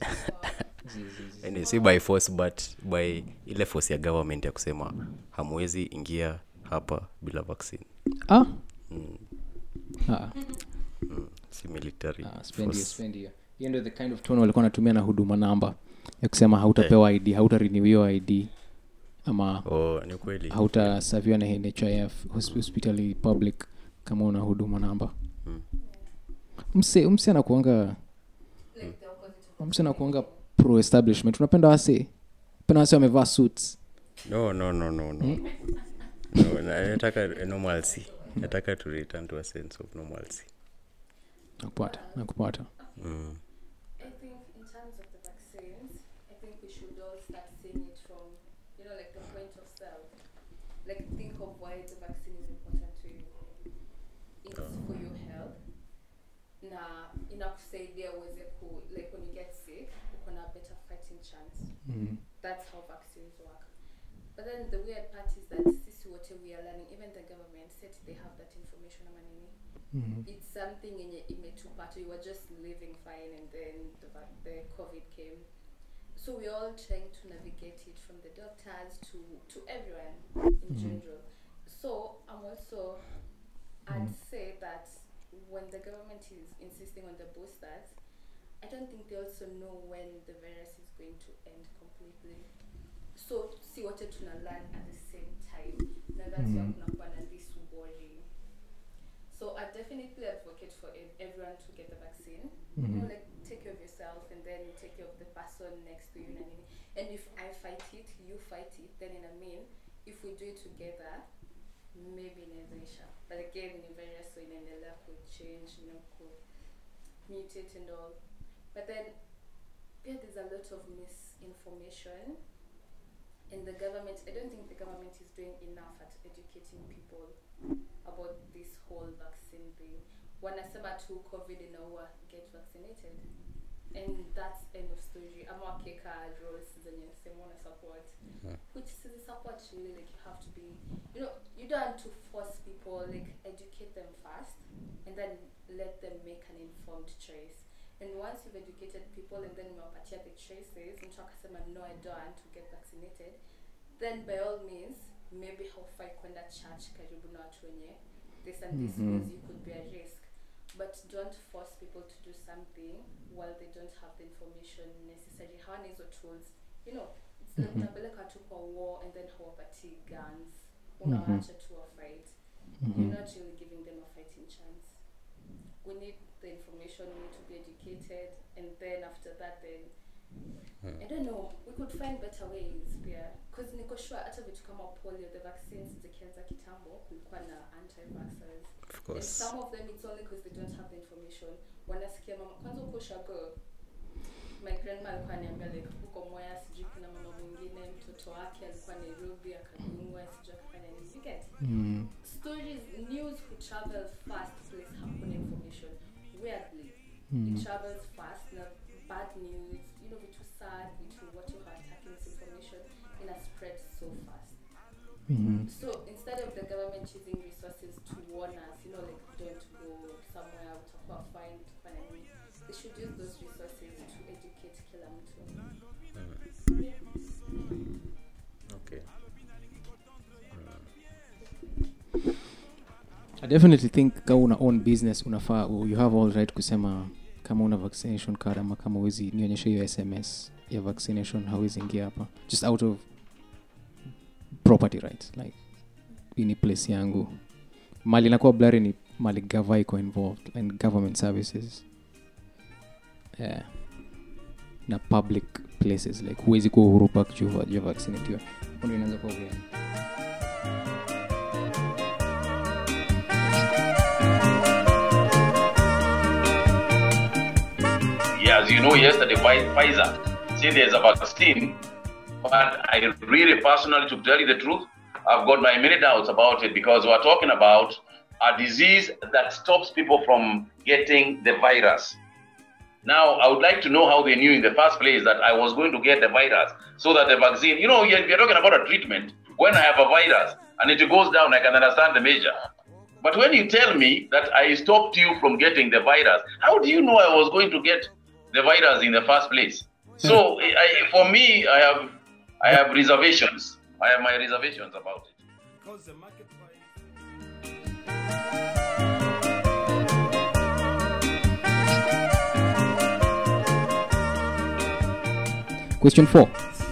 And si by force but by ile force ya government ya kusema hamwezi ingia hapa bila vaccine. Ah. Mm. Ah. Mm. Si military. Ah, spend hiyo, spend hiyo. Hiyo ndio the kind of tone walikuwa wanatumia na huduma namba ya kusema hautapewa I D, hauta renew hiyo I D ama oh ni kweli hauta serviwa na N H I F hospitali public kama una huduma namba. Mm. Mse mse anakuanga mse anakuanga pro establishment. Unapenda wase penda wase wamevaa suits. No no no no no. Hmm? No, nataka normalcy. Nataka to return to a sense of normalcy. Nakupata, nakupata. Mm. I think in terms of the vaccines, I think we should all start seeing it from, you know, like the point of self. Like think of why the vaccine is important to you. It's for your health. Na inakusaidia uweze ku, like when you get sick, uko na better fighting chance. Mm. That's how vaccines work. But then the weird part is that sisi wote we are learning, even the government said they have that information ama nini. Mm. It's something in your imetupata, you were just living fine and then the, the COVID came. So we're all trying to navigate it from the doctors to, to everyone in mm. general. So I'm also, I'd mm. say that when the government is insisting on the boosters, I don't think they also know when the virus is going to end completely. So see what to learn at the same time. Now that's mm. why I'm not this worry. So I definitely advocate for ev- everyone to get the vaccine. Mm-hmm. You know, like take care of yourself and then you take care of the person next to you. And if I fight it, you fight it, then in a mean, if we do it together, maybe inawezesha. But again, in virus so inaendelea could change, you know, could mutate and all. But then yeah, there's a lot of misinformation. And the government, I don't think the government is doing enough at educating people about this whole vaccine thing. Wanasema tu COVID inaua, get vaccinated. And that's end of story. Ama keka roles zenye semona support. Mm-hmm. Which is the support really, like you have to be, you know, you don't have to force people, like educate them first and then let them make an informed choice. And once you've educated people and then umewapatia the choices, mtu akasema no, I don't want to get vaccinated, then by all means, maybe haufai kwenda church karibu na watu wenye this and this, because mm-hmm. you could be a risk. but don't force people to do something while they don't have the information necessary. Hawana hizo tools, you know, it's like unapeleka tu kwa war and then hawapatii guns, unawaacha tu wa fight. You're not really giving them a fighting chance. We need the information, we need to be educated, and then after that then I don't know, we could find better ways pia, because niko sure hata vitu kama polio, the vaccines zikianza kitambo kulikuwa na anti-vaxxers. Of course. And some of them it's only because they don't have the information. Wanasikia mama kwanza uko shago, my grandma alikuwa ananiambia like huko Moya sijui kuna mama mwingine mtoto wake alikuwa Nairobi akadungwa sijui akafanya nini. You get? Mm. Stories, news who travel fast place hakuna information. Weirdly, Mm. it travels fast. Now, bad news, you know, vitu sad, vitu what you are attacking this information in a spread so fast. Mm. So instead of the government using resources to warn us, you know, like don't go somewhere, utakuwa fine, utakuwa nini, they should use those resources to educate kila mtu. Okay. I definitely think kama una own business unafaa you have all right kusema kama una vaccination card ama kama uwezi nionyeshe hiyo S M S ya vaccination hawezi ingia hapa just out of property rights like ini place yangu mali inakuwa blurry ni mali gava iko involved and government services yeah. Na public places like huwezi kuwa Uhuru Park juu ya vaccinatiwa ndio inaanza kuwa weird. Yeah, as you know, yesterday Pfizer said there's a vaccine, but I really personally, to tell you the truth, I've got my many doubts about it because we're talking about a disease that stops people from getting the virus. Now, I would like to know how they knew in the first place that I was going to get the virus so that the vaccine, you know, you're, you're talking about a treatment. When I have a virus and it goes down, I can understand the measure. But when you tell me that I stopped you from getting the virus, how do you know I was going to get the virus in the first place? So I, for me, I have I have reservations. I have my reservations about it. Because the market price. Question four.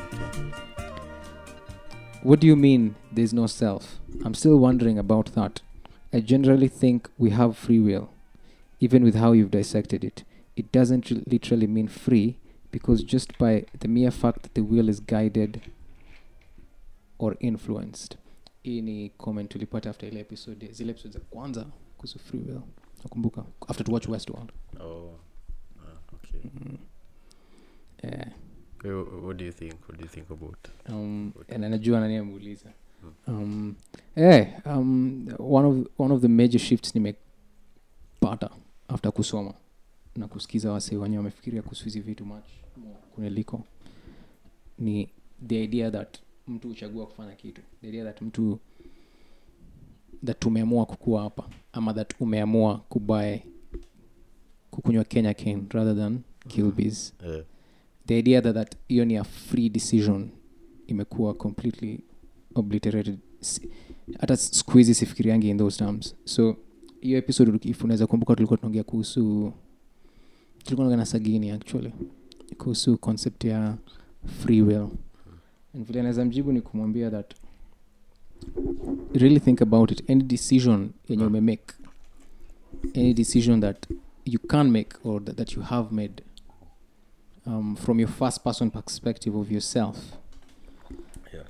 What do you mean there's no self? I'm still wondering about that. I generally think we have free will, even with how you've dissected it. It doesn't r- literally mean free, because just by the mere fact that the will is guided or influenced. Hii ni comment tulipata after ile episode, zile episodes za kwanza kuhusu free will. Nakumbuka after to watch Westworld. Oh, uh, okay. Mm. Yeah. Wh- What do you think? What do you think about? Um, and anajua nani amuuliza. Um, eh, um, one of one of the major shifts nimepata after kusoma na kusikiza wase wenye wamefikiria kuhusu hizi vitu much more kuneliko ni the idea that mtu uchagua kufanya kitu, the idea that mtu that tumeamua kukua hapa ama that umeamua kubae kukunywa Kenya Cane rather than kill bees. Yeah. The idea that that hiyo ni a free decision imekuwa completely obliterated. Si- hata siku hizi sifikiriangi in those terms. So hiyo episode if unaweza kumbuka tulikuwa tunaongea kuhusu tulikuwa tunaongea na Sagini actually kuhusu concept ya free will. And vile naweza mjibu ni kumwambia that really think about it, any decision yenye ume make, any decision that you can make or that, that you have made um, from your first person perspective of yourself, Yeah.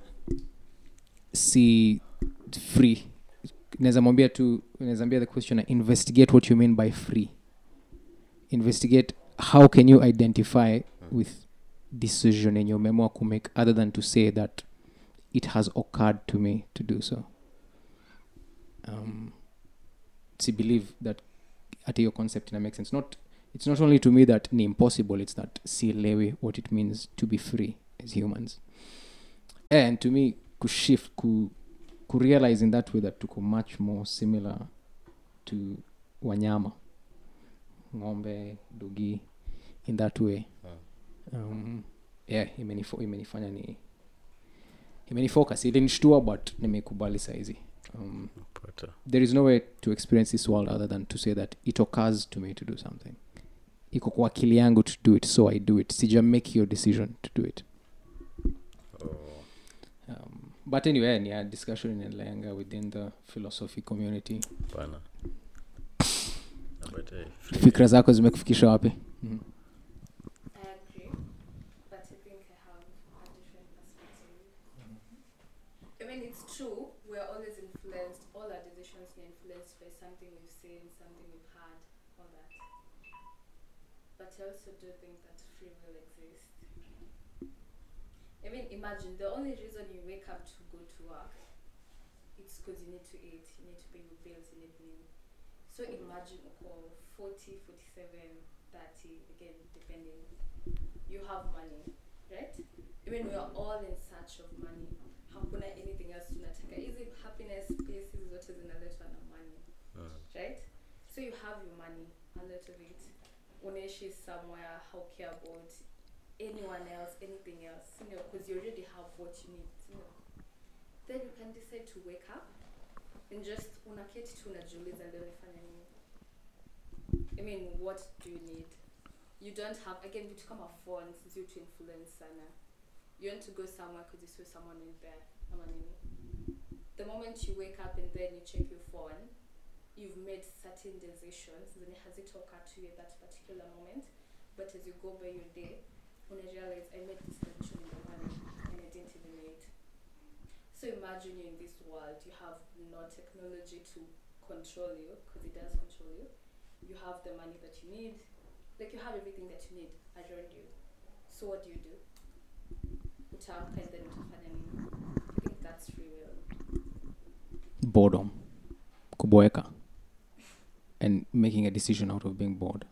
si free. Naweza mwambia tu, naweza ambia the questioner, investigate what you mean by free. Investigate how can you identify with decision yenye umeamua kumake other than to say that it has occurred to me to do so. Um, to believe that at your concept in a makes sense. Not, it's not only to me that ni impossible, it's that sielewi what it means to be free as humans. And to me, kushift, ku, ku realize in that way that tuko much more similar to wanyama, ng'ombe, dogi, in that way. Um, yeah, imenifo, imenifanya ni imenifocus, ilinishtua but nimekubali saizi. um, But, uh, there is no way to experience this world other than to say that it occurs to me to do something. Iko kwa akili yangu to do it, so I do it. Sija make your decision to do it. oh, Um, but anyway, ni a discussion inaendelea within the philosophy community. pana. But, eh, free Fikra zako zimekufikisha wapi? Mhm. I agree, but I think I have a different perspective. I mean, it's true, we're always influenced, all our decisions are influenced by something we've seen, something we've heard, all that. But I also do think that free will exists. I mean, imagine, the only reason you wake up to go to work, it's because you need to eat, you need to pay your bills, you need money. So imagine, oh, forty, forty-seven, thirty, again, depending. You have money, right? I mean, we are all in search of money. Hakuna anything else tunataka. Hizi happiness, peace, hizi zote zinaletwa na money, Mm. right? So you have your money, a lot of it. Unaishi somewhere, how care about anyone else, anything else, you know, because you already have what you need, you know. Then you can decide to wake up and just unaketi tu unajiuliza leo nifanye nini. I mean, what do you need? You don't have, again, vitu kama phones due to influence sana. You want to go somewhere because you saw someone in there, ama nini. The moment you wake up and then you check your phone, you've made certain decisions zenye hazitoka to you at that particular moment, but as you go by your day, when you realize I made this decision in the morning and I didn't even know it. So imagine you're in this world, you have no technology to control you, because it does control you. You have the money that you need, like you have everything that you need around you. So what do you do? Utaamka and then utafanya nini? I think that's free will. Boredom. Kuboeka. And making a decision out of being bored.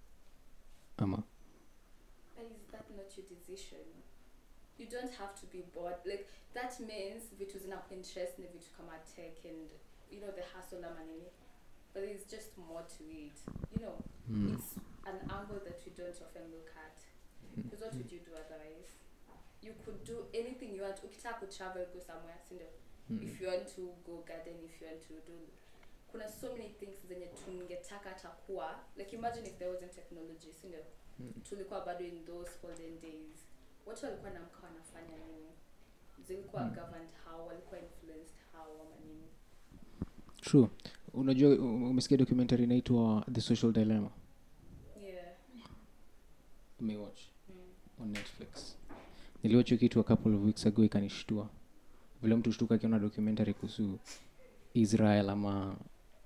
Ama. But is that not your decision? You don't have to be bored. Like, that means vitu zinakuinterest ni vitu kama tech and, you know, the hustle ama nini. But there's just more to it. You know, Mm. it's an angle that we don't often look at. Because what would you do otherwise? You could do anything you want. Ukitaka ku travel, go somewhere, sindio? Mm. If you want to go garden, if you want to do... Kuna so many things zenye tungetaka takuwa. Like, imagine if there wasn't technology, sindio? Mm. Tulikuwa bado in those olden days. Watu walikuwa naamka wanafanya nini? Zilikuwa Mm. governed how, walikuwa influenced how, ama nini? True. Unajua u- umesikia documentary inaitwa The Social Dilemma? Yeah. Umewatch Mm. on Netflix. Niliwatch hiyo kitu a couple of weeks ago, ikanishtua. Vile mtu shtuka akiona documentary kuhusu Israel ama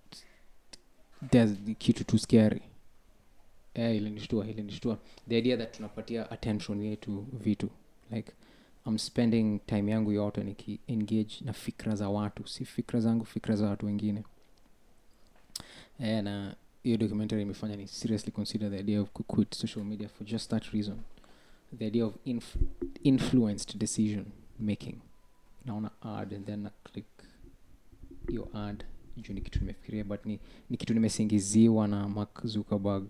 there's kitu too scary. Eh, ilinishtua, ilinishtua. The idea that tunapatia attention yetu vitu. Like, I'm spending time yangu yote niki engage na fikra za watu, si fikra zangu, fikra za watu wengine. Eh, na hiyo documentary imefanya ni seriously consider the idea of ku- quit social media for just that reason. The idea of inf- influenced decision making. Naona ad and then na click hiyo ad juu ni kitu nimefikiria, but ni, ni kitu nimesingiziwa na Mark Zuckerberg.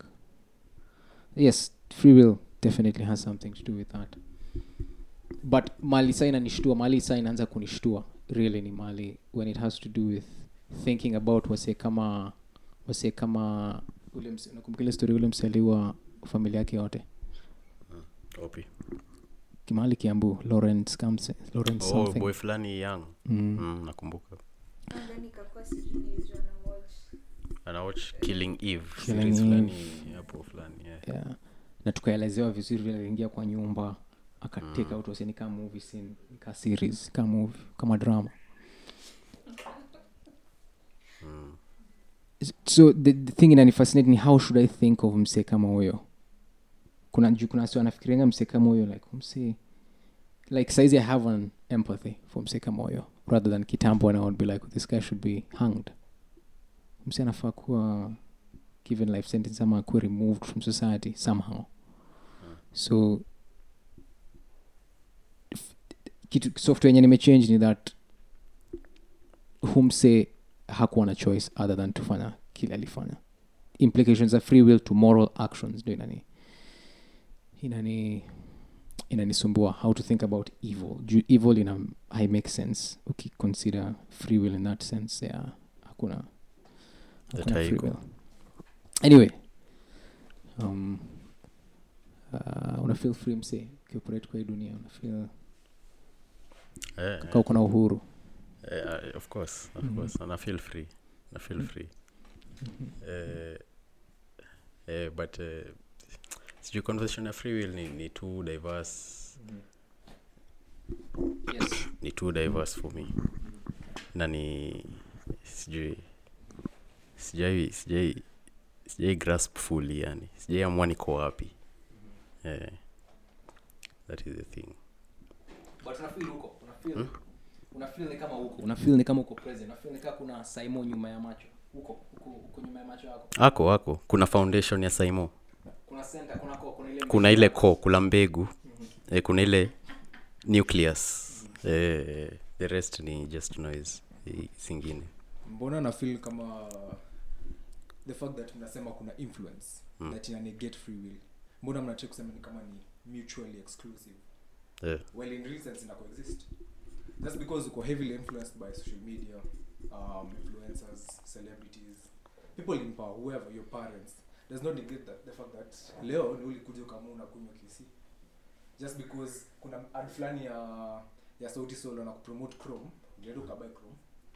Yes, free will definitely has something to do with that. But mali saa inanishtua, mali saa inaanza kunishtua really ni mali when it has to do with thinking about wase kama wase kama ule mse, nakumbuka ile story ule msaliwa familia yake yote Opi. kimali Kiambu, Lawrence Kamse, Lawrence Oh, something. boy fulani young. Mm. Mm, nakumbuka. And then ikakuwa sijui nilizwa na watch. Ana watch Killing Eve. Killing Series Eve. fulani hapo fulani. Yeah. Yeah. Na tukaelezewa vizuri vile aliingia kwa nyumba akateka Mm. out waseni kama movie scene, kama series, kama movie, kama drama. Mm. So the, the thing inanifascinate ni how should I think of mse kama huyo. Kuna juu kuna watu wanafikiria mse kama huyo like mse like saizi I have an empathy for mse kama huyo rather than kitambo and I would be like this guy should be hanged. Mse anafaa kuwa given life sentence ama kuwa removed from society somehow. So f- kitu software yenye nimechange ni that humse hakuwa na choice other than tufanya kile alifanya. Implications of free will to moral actions do inani inani inanisumbua how to think about evil. Ju- evil ina hai make sense ukiconsider free will in that sense. Yeah, hakuna hakuna free haiko. will. Anyway, um uh, una feel free mse ukioperate kwa hii dunia, una feel Eh, kama uko na uhuru. eh, uh, of course, of Mhm. course. And I feel free. I feel free. Eh, eh, but uh, sijui conversation ya free will ni, ni too diverse. Yes. Ni too diverse for me. Na ni sijui sijai sijai sijai grasp fully yani. Sijai amua niko wapi. Eh, that is the thing. But una feel huko, una feel hmm? Una feel ni kama huko. Una feel ni kama uko present. Una feel ni kama kuna Simon nyuma ya macho. Huko, huko, huko nyuma ya macho yako. Ako ako kuna foundation ya Saimo. Kuna center, kuna core, kuna ile Kuna ile core, kuna mbegu. Mm-hmm. Eh, kuna ile nucleus. Mm-hmm. Eh, the rest ni just noise. Eh, zingine. Mbona na feel kama the fact that mnasema kuna influence mm. that ina negate free will. Mbona mnataka kusema ni kama ni mutually exclusive. Yeah. Well, in real sense ina coexist. That's because uko heavily influenced by social media, um, influencers, celebrities, people in power, whoever, your parents. Does not negate that, the fact that leo ni ulikuja kama unakunywa kisi. Just because kuna ad fulani ya ya Sauti Sol na kupromote Chrome, ndio ukabuy Chrome.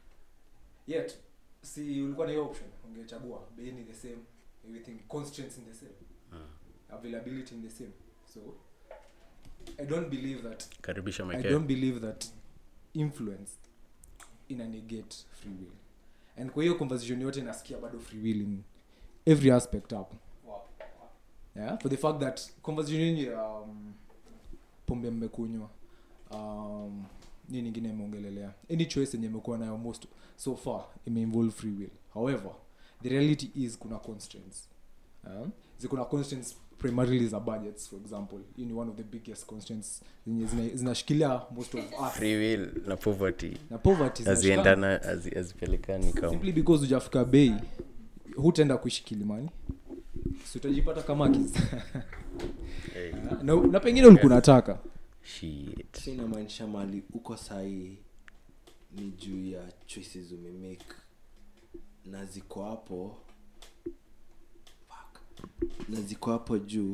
Yet si ulikuwa na hiyo option, ungechagua bei ni the same, everything constraints in the same. Uh. Availability in the same. So I don't believe that Karibisha I don't believe that influence ina negate free will. And kwa hiyo conversation yote nasikia bado free will in every aspect hapo. Wow. Yeah, for the fact that conversation ni um pombe mmekunywa. Um nini nyingine imeongelelea. Any choice yenye mmekuwa nayo most so far ime involve free will. However, the reality is kuna constraints. Um ziko kuna constraints primarily za budgets, for example. You know, one of the biggest constraints zenye zinashikilia most of us. Free will na poverty. Na poverty aziendana azipelekani kama. Simply because hujafika bei, hutaenda kuishi Kilimani. So utajipata kama kids. Hey. Na, na pengine ulikuwa unataka. Shit. Sina maanisha mali uko sahi ni juu ya choices umemake na ziko hapo na ziko hapo juu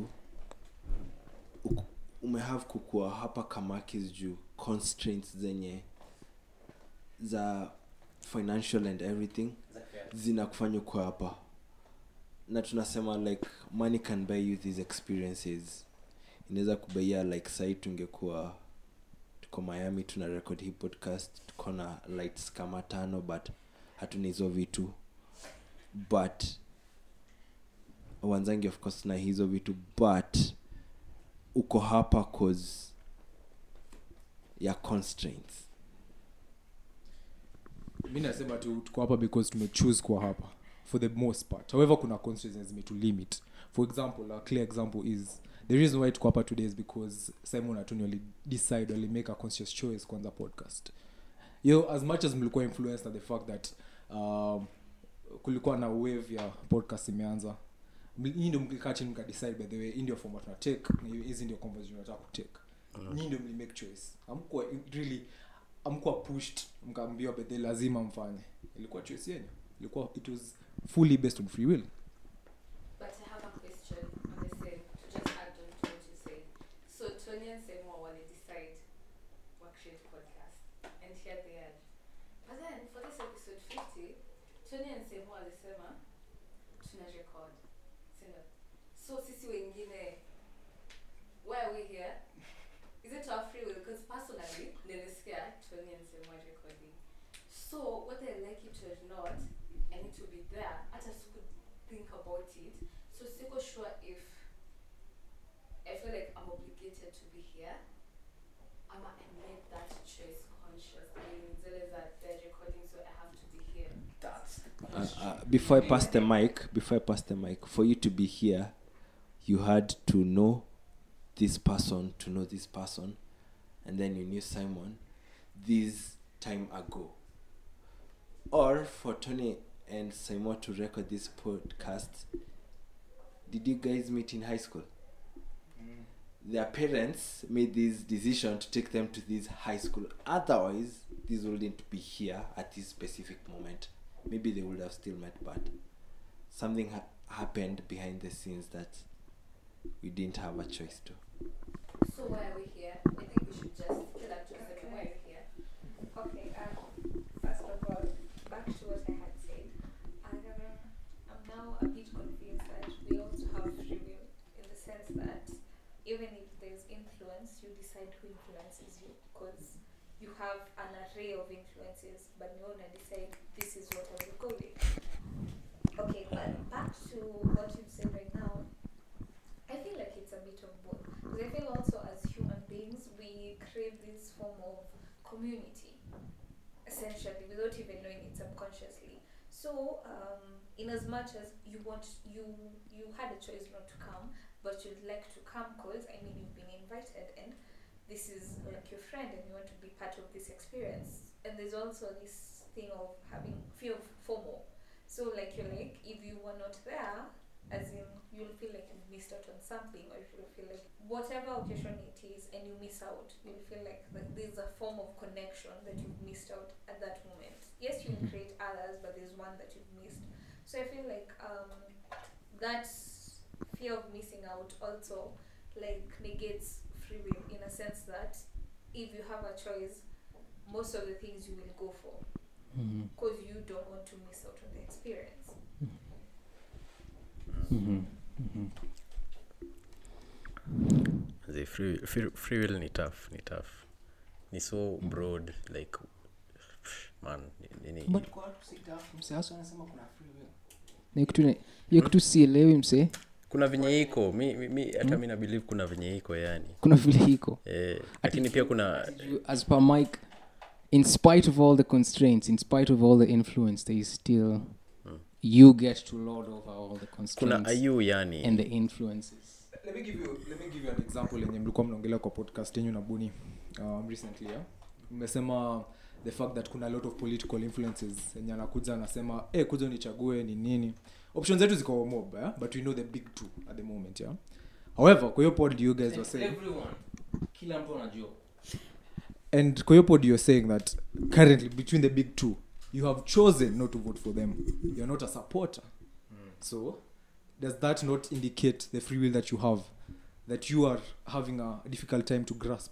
umehave kukua hapa kamakis juu constraints zenye za financial and everything zinakufanya kwa hapa, na tunasema like money can buy you these experiences. Inaweza kubaia like sai tungekuwa tuko Miami tuna record hii podcast, tuko na lights kama tano but hatuna hizo vitu, but wanzangi of course na hizo vitu, but uko hapa cause ya constraints. Mimi nasema tu tuko hapa because tume choose kwa hapa for the most part. However, kuna constraints zime to limit. For example, a clear example is the reason why tuko hapa today is because Simon Atuni only decide only make a conscious choice kwanza podcast. You know, as much as mlikuwa influenced by the fact that um kulikuwa na wave ya podcast imeanza, nyinyi ndio mkikaa chini mka decide by the way in your format na take hizi ndio conversation unataka ku take. Nyinyi ndio mli make choice. Hamkuwa really hamkuwa pushed mkaambiwa bado lazima mfanye. Ilikuwa choice yenu. Ilikuwa it was fully based on free will. But I have a question on the same to just add on to what you say. So Tony and Semo wali decide what create podcast and here they are. But then for this episode fifty, Tony and Semo walisema tuna record. Sema. So sisi wengine, why are we here? Is it our free will? Because personally, nilisikia Tony and Semo recording. So what I like you to not, I need to be there. I just could think about it. So siko sure if I feel like I'm obligated to be here. Am I made that choice conscious? I mean, there is that they're recording, so I have to be here. That's uh, uh, before I pass the mic, before I pass the mic, for you to be here, you had to know this person, to know this person, and then you knew Simon this time ago. Or for Tony and Simon to record this podcast, did you guys meet in high school? Mm. their parents made this decision to take them to this high school. Otherwise, these wouldn't be here at this specific moment. Maybe they would have still met, but something ha- happened behind the scenes that we didn't have a choice to. So why are we here? I think we should just kill up just okay. Why are we here? Okay, um, first of all, back to what I had said. I don't know, I'm now a bit confused that we also have free will in the sense that even if there's influence, you decide who influences you because you have an array of influences, but you want to decide this is what I will go with. Okay, but back to what you said right now, I feel like it's a bit of both. Because I feel also as human beings, we crave this form of community, essentially, without even knowing it subconsciously. So, um, in as much as you want, you you had a choice not to come, but you'd like to come because, I mean, you've been invited and this is like your friend and you want to be part of this experience. And there's also this thing of having fear of FOMO. So, like, you're like, if you were not there, as in, you'll feel like you've missed out on something, or you'll feel like whatever occasion it is and you miss out, you'll feel like there's a form of connection that you've missed out at that moment. Yes, you'll create others, but there's one that you've missed. So I feel like um, that fear of missing out also like negates free will in a sense that if you have a choice, most of the things you will go for because mm-hmm. you don't want to miss out on the experience. Mm-hmm. Mm-hmm. The free, free, free will ni tough, ni tough. Ni so broad, like, man. Ni, But kwa watu si tough, mse hasa anasema kuna free will. Ni kitu ni, hiyo kitu sielewi mse. Kuna venye iko, mi, mi, mi hata hmm? mi na believe kuna venye iko yani. Kuna vile iko. Eh, lakini pia kuna... As per Mike, in spite of all the constraints, in spite of all the influence, there is still... You get to lord over all the constraints kuna ayu yani and the influences. Let me give you let me give you an example yenye mlikuwa mnaongelea kwa podcast yenu na Buni um, recently yeah. Mmesema the fact that kuna a lot of political influences yenye anakuja anasema eh kuja nichague ni nini. Options zetu ziko mob yeah? But we know the big two at the moment yeah. However, kwa hiyo pod you guys were saying everyone kila mtu anajua. And kwa hiyo pod you're saying that currently between the big two you have chosen not to vote for them. You're not a supporter. Mm. So, does that not indicate the free will that you have? That you are having a difficult time to grasp?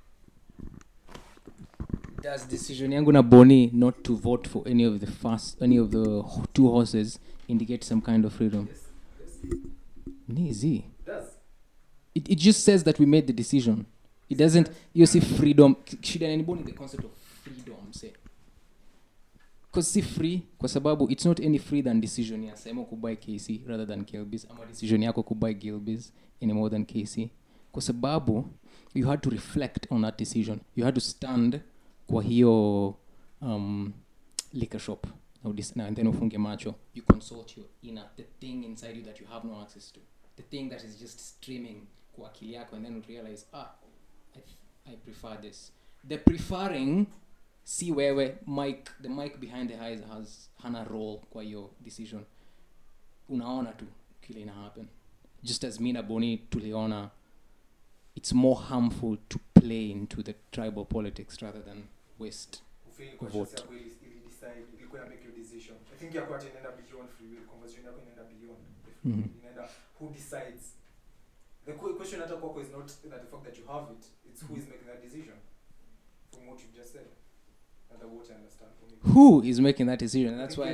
Does decision yangu na Boni not to vote for any of the first, any of the two horses indicate some kind of freedom? Yes. Yes. Nizi. It does. It, it just says that we made the decision. It doesn't, you see freedom, shida anybody the concept of freedom, say. Because si free kwa sababu it's not any free than decision ya sema kubuy K C rather than Gilbis ama decision yako kubuy Gilbis any more than K C kwa sababu you had to reflect on that decision. You had to stand kwa hiyo um, liquor shop na and then ufunge macho. You consult your inner, the thing inside you that you have no access to, the thing that is just streaming kwa akili yako, and then you realize ah I, th- I prefer this. The preferring see wewe mic the mic behind the eyes has hana role kwa hiyo decision. Unaona tu kile ina happen. Just as Mina Boni tuliona it's more harmful to play into the tribal politics rather than waste vote. Decide ilikuwa make your decision. I think yako inaenda beyond free will. Conversation yako inaenda beyond. Mm-hmm. Inaenda who decides. The question at all is not that the fact that you have it, it's who is making that decision. From what you just said. And what I understand from me. Who is making that decision? And that's why I,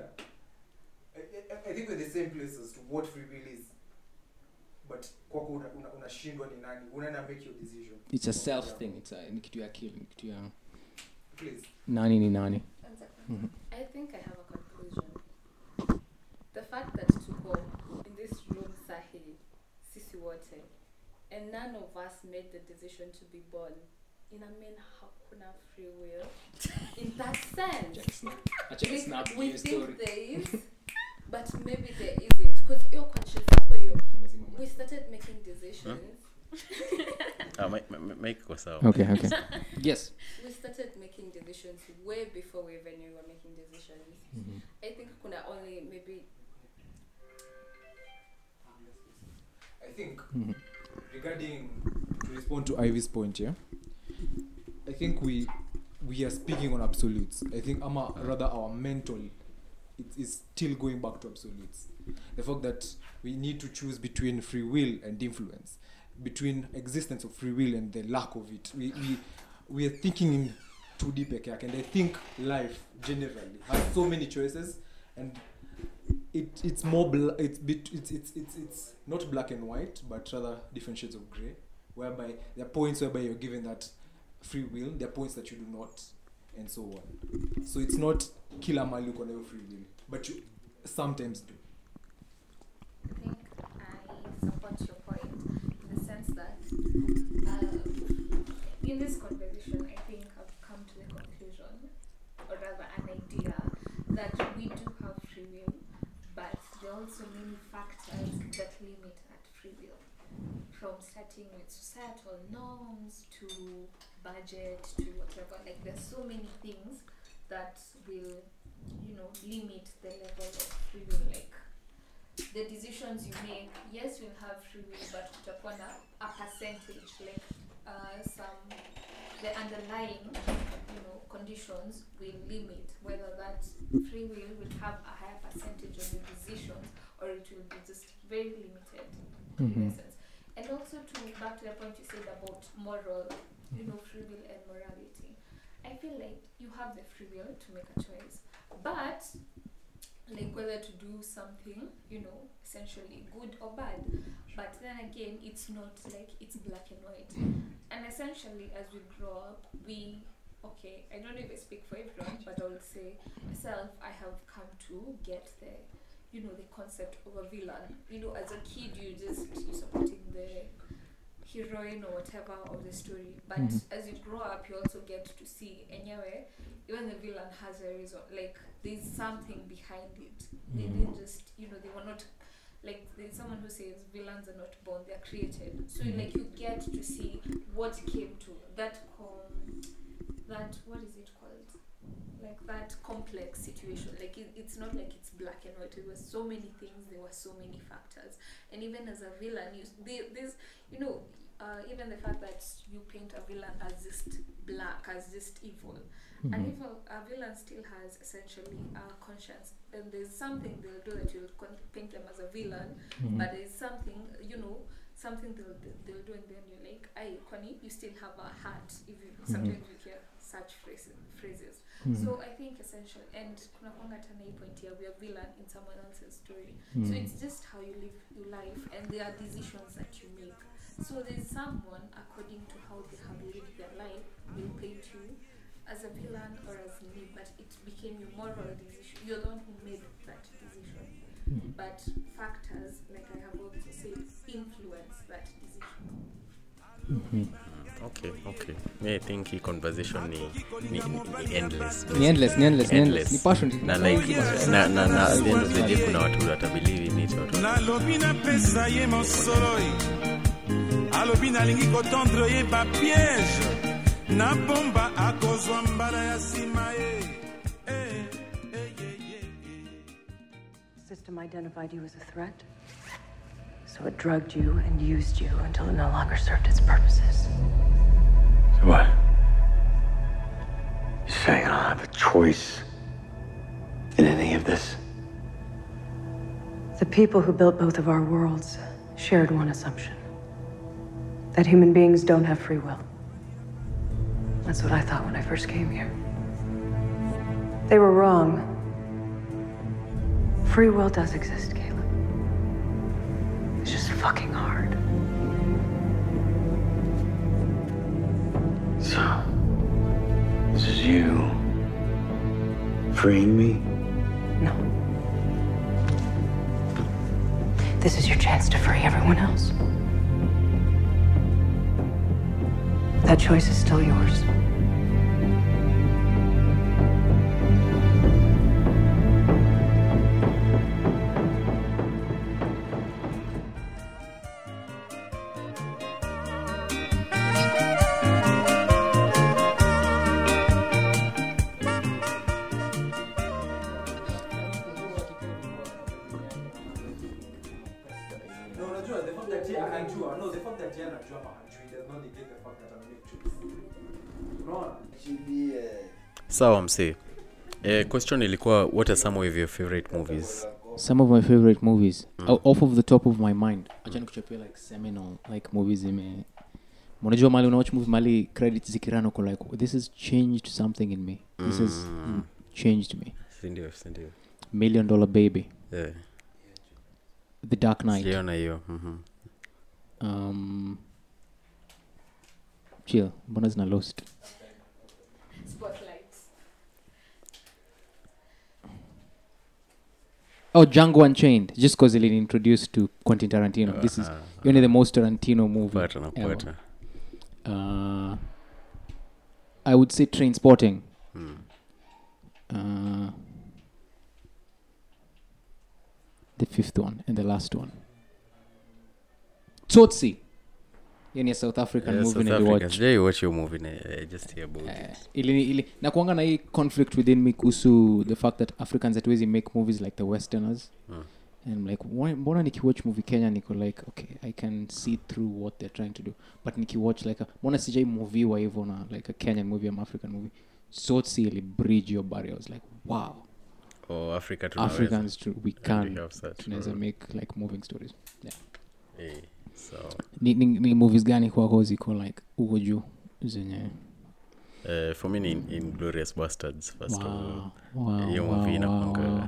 I, I think we're the same place as to what free will is. But kwako unashindwa ni nani? Unaenda make your decision. It's a self yeah. thing. It's a ni kitu ya akili, ni kitu ya please. Nani ni nani? Mm-hmm. I think I have a conclusion. The fact that tuko in this room sahi sisi wote and none of us made the decision to be born. In a mean hakuna free will in that sense. Actually, it's not we a think story. there is, but maybe there isn't. Because you're conscious of you. We started making decisions. Ah, make make go so. Okay, okay. Yes. We started making decisions way before we even knew we were making decisions. Mm-hmm. I think kuna only maybe. I think mm-hmm. regarding to respond to Ivy's point, yeah, I think we we are speaking on absolutes. I think ama rather our mental it is still going back to absolutes. The fact that we need to choose between free will and influence, between existence of free will and the lack of it. We we we are thinking in too deep a cake, and I think life generally has so many choices, and it it's more bla- it's, bit, it's it's it's it's not black and white, but rather different shades of grey, whereby there are points whereby you're given that free will, there are points that you do not, and so on. So it's not kila mali uko nayo free will, but you sometimes do. I think I support your point in the sense that uh, in this conversation, I think I've come to the conclusion, or rather an idea, that we do have free will, but there are also many factors that limit that free will. From starting with societal norms to budget to whatever, like there's so many things that will, you know, limit the level of free will. Like the decisions you make, yes, you'll have free will, but utakuwa na a percentage, like uh, some the underlying, you know, conditions will limit whether that free will will have a higher percentage of the decisions, or it will be just very limited Mm-hmm. in essence. And also to back to the point you said about moral, you know, free will and morality. I feel like you have the free will to make a choice, but like whether to do something, you know, essentially good or bad. But then again, it's not like it's black and white. And essentially, as we grow up, we, okay, I don't know if I speak for everyone, but I would say myself, I have come to get the, you know, the concept of a villain. You know, as a kid, you just, you're supporting the heroine or whatever of the story. But Mhm. as you grow up, you also get to see, anyway, even the villain has a reason. Like, there's something behind it. They didn't just, you know, they were not, like, there's someone who says villains are not born, they're created. So, Mhm. like, you get to see what came to that, com- that, what is it called? Like, that complex situation. Like, it, it's not like it's black and white. There were so many things, there were so many factors. And even as a villain, you, they, there's, you know, uh, even the fact that you paint a villain as just black, as just evil. Mhm. And evil, a villain still has essentially a conscience. And there's something they'll do that you'll con- paint them as a villain, Mhm. but there's something, you know, something they'll, they'll do, and then you're like, aye, Connie, you still have a heart. Even sometimes you hear such phrases. phrases. Mhm. So I think essential, and kuna kwanga tana hii point here, we are villain in someone else's story. Mhm. So it's just how you live your life, and there are decisions that you make. So there's someone, according to how they have lived their life, will paint you as a villain or as me, but it became your moral decision. You're the one who made that decision. Mhm. But factors, like I have also said, influence that decision. Mhm. Okay, okay. Me, I think hii conversation ni, ni, ni, ni endless. Ni endless, ni endless, ni endless. Ni passion. Na like, na, na, na, at the end of the day, kuna watu watabelieve in it. watu- nalobi napesa ye mosolo ye alobi nalingi kotendre ye bapiège na bomba akozwa mbala ya nsima ye Eh, eh, ye, ye, ye. The system identified you as a threat, so it drugged you and used you until it no longer served its purposes. So what? You saying I don't have a choice in any of this? The people who built both of our worlds shared one assumption: that human beings don't have free will. That's what I thought when I first came here. They were wrong. Free will does exist, Caleb. It's just fucking hard. So, this is you freeing me? No. This is your chance to free everyone else. That choice is still yours. No, unajua the fact that yeye anajua, no, the fact that yeye kama hajui does not negate the fact that I'm make choice. Unaona? Actually, eh, sawa msee. Eh, question ilikuwa what are some of your favorite movies? Some of my favorite movies mm. o- off of the top of my mind acha nikuchapia like seminal like movies ime unajua mali unawatch movie mali credits zikirana uko like this has changed something in me this has mm, changed me Sindio, sindio. Million Dollar Baby, Yeah. The Dark Knight, Siona hiyo. Mhm. um chill mbona zina lost Spotlight. oh Django Unchained just because it introduced to Quentin Tarantino. Uh, This is uh, only the most Tarantino movie Pata na ever. pata. Uh, I would say Trainspotting. Mm. Uh, the fifth one and the last one. Tsotsi. Yani a South African Yeah, movie South niliwatch. Africa. Sijai watch your movie na I just hear about Eh, it. ili ili nakuanga na hii conflict within me kuhusu the fact that Africans hatuwezi make movies like the Westerners. Mm. And I'm like why, mbona nikiwatch movie Kenya niko like okay I can see through what they're trying to do, but nikiwatch like a, mbona sijai movie wa hivyo na like a Kenyan movie ama African movie Tsotsi ili bridge your barrier. I was like wow, Oh, Africa tunaweza. Africans too, we can have such tunaweza role. make like moving stories. Yeah. Eh, so Ni, ni, ni movies gani kwako ziko like uko juu zenye uh, for me in, in Glorious Bastards first of all. wow, wow, Hiyo wow, movie wow, inakuanga wow.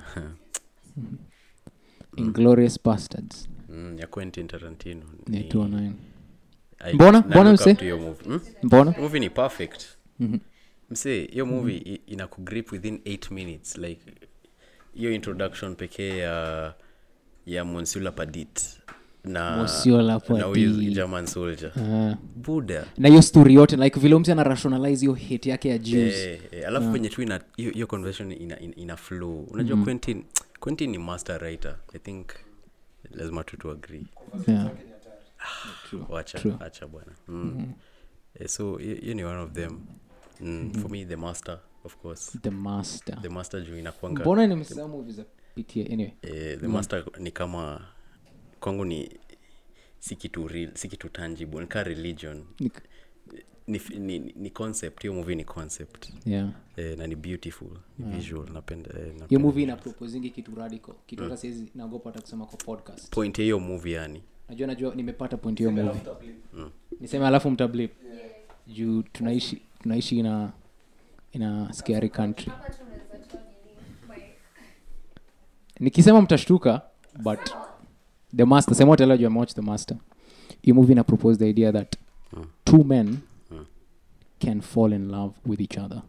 Inglourious Bastards mm, ya Quentin Tarantino. ni Ni- two oh nine. I- Mbona? na Mbona look mse? up to hiyo movie. Hmm? Mbona? Movie ni perfect. Mhm. Mse, hiyo movie i- inakugrip within eight minutes like hiyo introduction pekee ya ya Monsula Padit na Monsieur na huyu Lapadi. German soldier. Ah. Buddha. Na hiyo story yote like vile mtu ana rationalize hiyo hate yake ya Jews. Eh, eh, alafu Ah. venye tu ina hiyo hiyo conversation ina, ina, ina flow. Unajua Mhm. Quentin Quentin ni master writer. I think lazima tu tu agree. Yeah. True. Wacha, True. acha bwana. Mm. Mhm. Eh, so you, you know one of them. Mm, for me the master of course. The Master. The master juu inakuanga. Mbona nimesahau movies za P T A anyway. Eh, the Mm. master ni kama kwangu ni si kitu real, si kitu tangible, ni ka religion. Ni- Ni, ni, ni concept, hiyo movie ni concept. Yeah. Eh, na ni beautiful, ni Yeah. visual, napenda. Eh, napenda Hiyo movie ina visuals. proposingi kitu radical. Kitu hata siwezi naogopa hata kusema kwa podcast. Point ya hiyo movie yani. Najua najua nimepata point hiyo movie. Mm. Niseme alafu mtablip. Juu tunaishi tunaishi ina ina scary country. Hapa tunaweza toa nini? My- Nikisema mtashtuka but The Master, sema wote leo watch The Master. Hiyo movie ina propose the idea that Mm. two men Mm. can fall in love with each other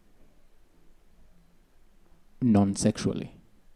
non-sexually.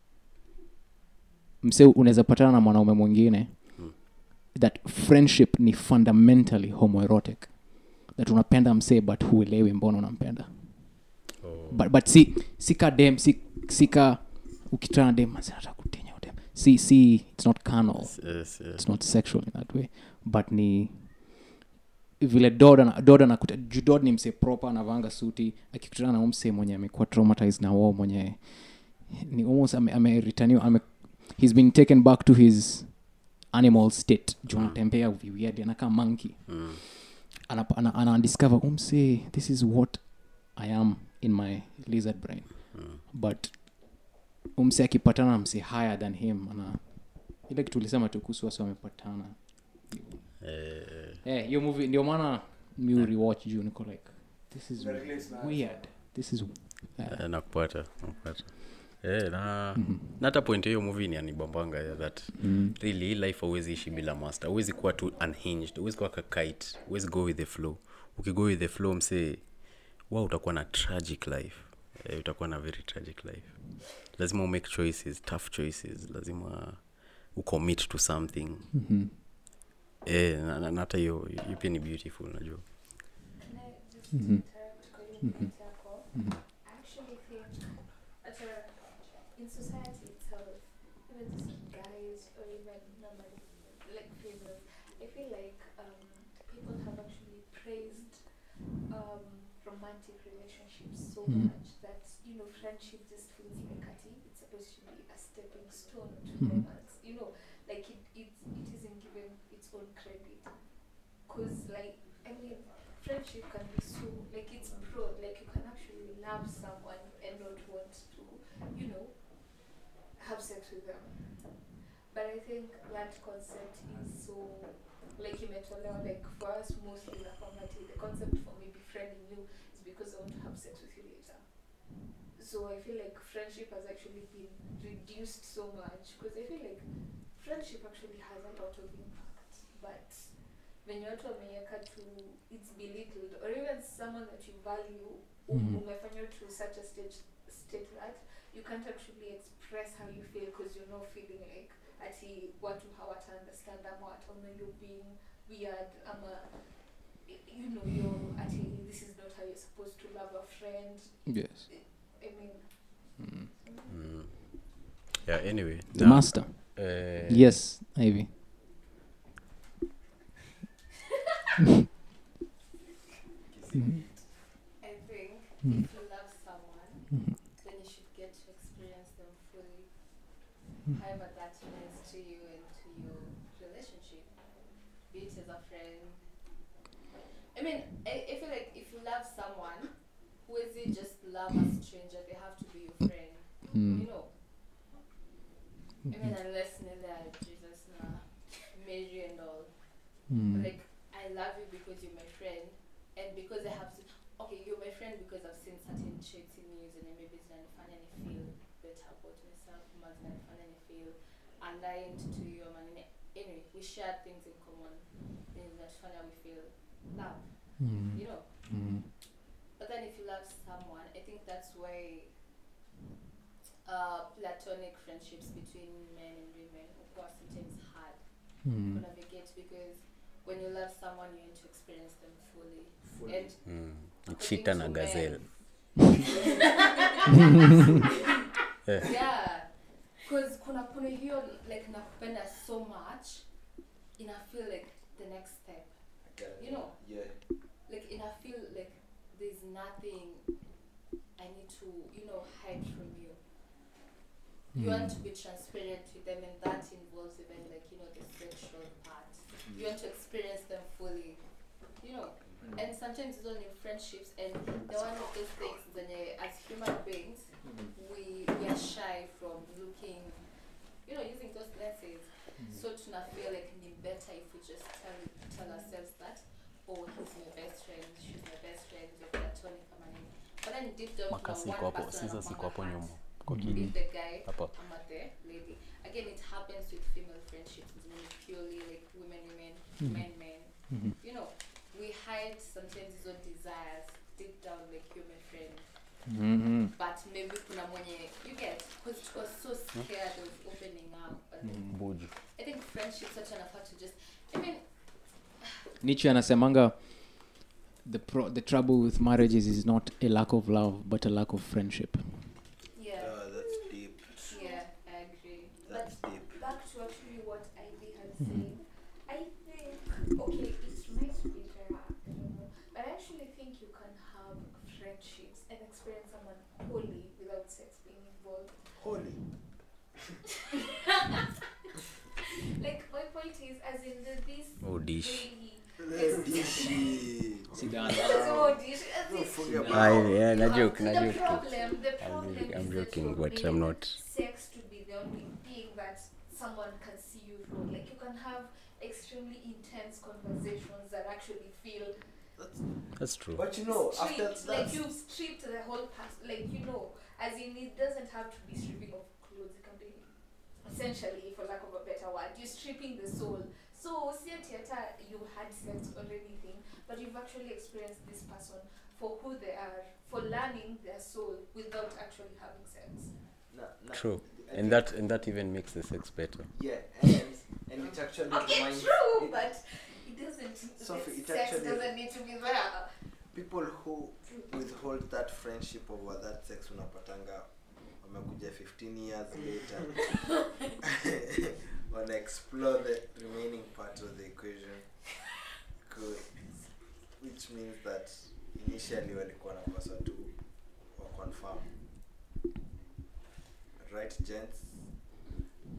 Mse unaweza patana na mwanaume mwingine Mm. that friendship ni fundamentally homoerotic, that unapenda mse but huelewi mbona unampenda. Oh. but, but si sika dem si, sika ukitana dem anataka kutinya dem si si it's not carnal, Yes, yes, yes. it's not sexual in that way, but ni vile doda na doda na kuta judod ni mse proper anavanga suti akikutana na mse mwenye amekuwa traumatized na wao mwenye ni almost ame, ame returniwa ame he's been taken back to his animal state juu Mm. anatembea weird anakaa monkey Mm. ana, ana, ana discover umse this is what I am in my lizard brain. Mm. But umse akipatana na mse higher than him ana ile kitu ulisema tu kuhusu wasi wamepatana Eh, eh hiyo movie ndio maana mi rewatch juu niko like this is weird this is uh, eh, nakupata, nakupata. Eh, na Mhm. na hata point ya hiyo movie ni anibambanga ya that mm, really life hauwezi ishi bila master, huwezi kuwa tu unhinged, huwezi kuwa ka kite, huwezi go with the flow. Ukigo with the flow mse wow, utakuwa na tragic life. Eh, utakuwa na very tragic life. Lazima umake choices, tough choices, lazima ucommit to something. mhm. Eh, na na- na hata hiyo hiyo pia ni beautiful, unajua. Can I just Mhm. interrupt kwa hiyo Mhm. point yako? Mhm. I actually think at a, in society itself, even just guys or even normally like females, I feel like um, people have actually praised um, romantic relationships so Mhm. much that you know friendship just feels like a thing. It's supposed to be a stepping stone to Mhm. romance. You know, like it it, it isn't given its own credit. Cause like, I mean, friendship can be so, like, it's broad. Like, you can actually love someone and not want to, you know, have sex with them. But I think that concept is so, like, imetolewa, like, for us mostly in Akwamati, the concept for me befriending you is because I want to have sex with you later. So I feel like friendship has actually been reduced so much because I feel like friendship actually has a lot of impact. But when you're to it's belittled, or even someone that you value, Mhm. umefanywa to such a stage, state that you can't actually express how you feel because you're not feeling like ati watu hawata understand ama wataona you being weird ama you know you're ati this is not how you're supposed to love a friend. Yes. I mean Mm. Mm. Yeah, anyway. The now, master. Uh, Yes, Ivy. Mhm. I think Mhm. if you love someone, Mhm. then you should get to experience them fully. Mhm. However that means to you and to your relationship. Be it as a friend. I mean, I, I feel like if you love someone, who is it just love a stranger? They have to be your friend. Mm. You know? I mean, unless Nila, Jesus, na, Mary and all. Mm. But like, I love you because you're my friend, and because I have to. Okay, you're my friend because I've seen certain traits in you, and maybe it's not fun and I feel better about myself, but it's not fun and I feel aligned to you. Man, anyway, we share things in common. Then it's not fun and we feel love. Mm. You know. Mm. But then if you love someone, I think that's why uh, platonic friendships between men and women are sometimes hard Mm. to navigate because when you love someone, you need to experience them fully. Fully. And Mm. according Cheetah to na men- gazelle. Yeah. Yeah, because kuna kuna hiyo like nakupenda so much, ina feel like the next step. You know, Yeah. like ina feel like there's nothing I need to, you know, hide from you. You want to be transparent with them, and that involves even like, you know, the sexual part. You want to experience them fully, you know. And sometimes it's only friendships, and they're one of those things that uh, as human beings, we we are shy from looking, you know, using those lenses. So to not feel like it's better if we just tell tell ourselves that, oh, he's my best friend, she's my best friend, we're platonic, ama nini. But then deep down, Makasi kuna iko one hapo, person sisa siko hapo anakuanga nyuma. hurt. Kwa Be kini. it the guy Hapo. ama the lady. Again, it happens with female friendships. It's really purely like women, women, Mhm. men, men. Mhm. You know, we hide sometimes these own desires deep down like human friend. Mhm. But maybe kuna mwenye you get because it was so scared of opening up. But then Buju. I think friendships such an effort to just. I mean, Nietzsche anasemanga the pro- the trouble with marriages is not a lack of love but a lack of friendship. yeah, Oh, that's deep. yeah, I agree. That's but deep. back to actually what Ivy had said, I think okay, it might be rare, I don't know, but I actually think you can have friendships and experience someone wholly without sex being involved. Holy. Like my point is, as in the, this Oh, dish. really Let's dish. Sidana. so dish, as Don't in- forget I, about yeah, na You joke, have- na the joke. tu. problem, the I'm problem joking, is I'm that joking, you've but made I'm not. sex to be the only thing that someone can see you through. Like you can have extremely intense conversations that actually feel That's true. But you know, after stripped. that, Like you've stripped the whole past. Like you know, as in it doesn't have to be stripping of clothes. It can be essentially, for lack of a better word, you're stripping the soul. So, see theater, you had sex or anything, but you've actually experienced this person for who they are, for learning their soul without actually having sex. nah, nah, True. I And think- that and that even makes the sex better. Yeah, and and it actually Okay, reminds true, it- but it doesn't. Sophie, it sex actually- doesn't need to be there. people who withhold that friendship over that sex unapatanga wamekuja fifteen years later wana explore the remaining part of the equation, Cool. Which means that initially walikuwa napaswa tu wa confirm, right gents?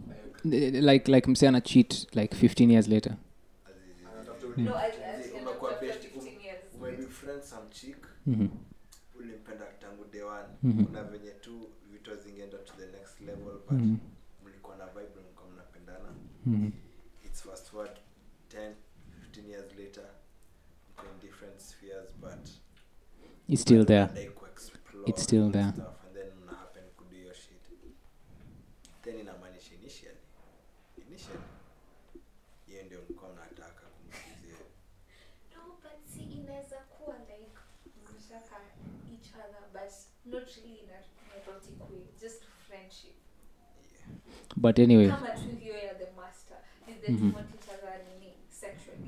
like like mse ana cheat like fifteen years later. Azizi. No, I, I, Azizi, I umekuwa umebest fifteen years. umebefriend some chick Mhm. ulimpenda tangu day one Mhm. kuna venye tu vitu zingeenda to the next level but Mhm. mlikuwa na vibe mlikuwa mnapendana Mhm. it's fast forward ten fifteen years later mko in different spheres but It's still there. mnadai kuexplore It's still there. stuff and then mna happen kudo your shit then inamaanisha initially initially hiyo ndio mlikuwa mnataka kumalizia No, but see, inaweza kuwa like mnataka each other, but not really in a erotic way, just friendship. But anyway, Kama tu hiyo ya the master, did they Mhm. want each other nini sexually?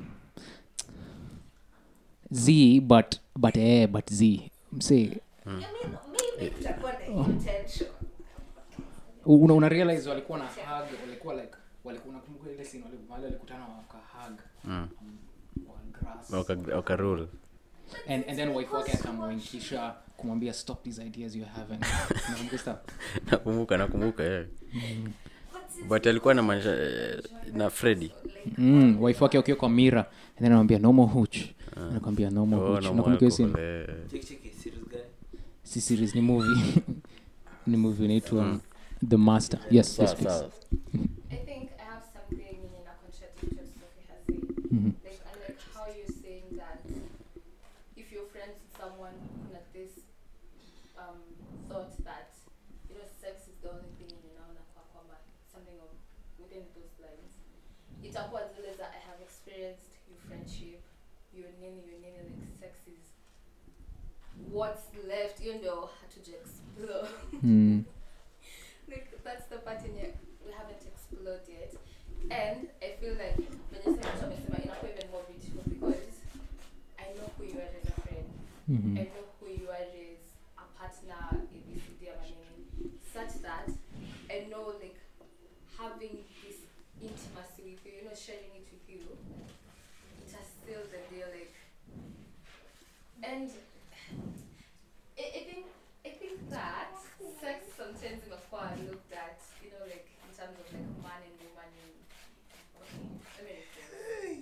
Z but but eh but Z say I mean, maybe kutakuwa na hiyo tension. una, una realize walikuwa na hug walikuwa like walikuwa unakumbuka ile scene wale wale walikutana waka hug Mm. on grass Waka- wakarule. and and then wife wake akamwinkisha kumwambia stop these ideas you're having nakumbuka stuff nakumbuka nakumbuka eh. But alikuwa na manisha eh, na Freddy. mm wife wake akiwa kwa mirror and then anamwambia no more hooch anakuambia no more Oh, hooch no more nakumbuka hiyo alcohol, scene eh. check check series gani si series ni movie ni movie inaitwa um, The Master yes yes Sawa, please sawa. I think I have something in a contradiction to Sophie has said. Mhm. Like, I like how you're saying that if you're friends with someone like this um, thought that, you know, sex is the only thing in now na kwamba something of within those lines. Itakuwa zile za I have experienced your friendship, your nini, your nini, like sex is what's left, you know, hatuja explore. mm. Like that's the part in it we haven't explored yet, and I feel like when you say tumesema inakuwa even more beautiful because I know who you are as a friend, Mhm. I know who you are as a partner, A B C D or anything, such that I know like having this intimacy with you, you know, sharing it with you, it has still the deal like, and I, I think I think that sex sometimes in a far looked at, you know, like in terms of like man and woman in okay, let me rephrase.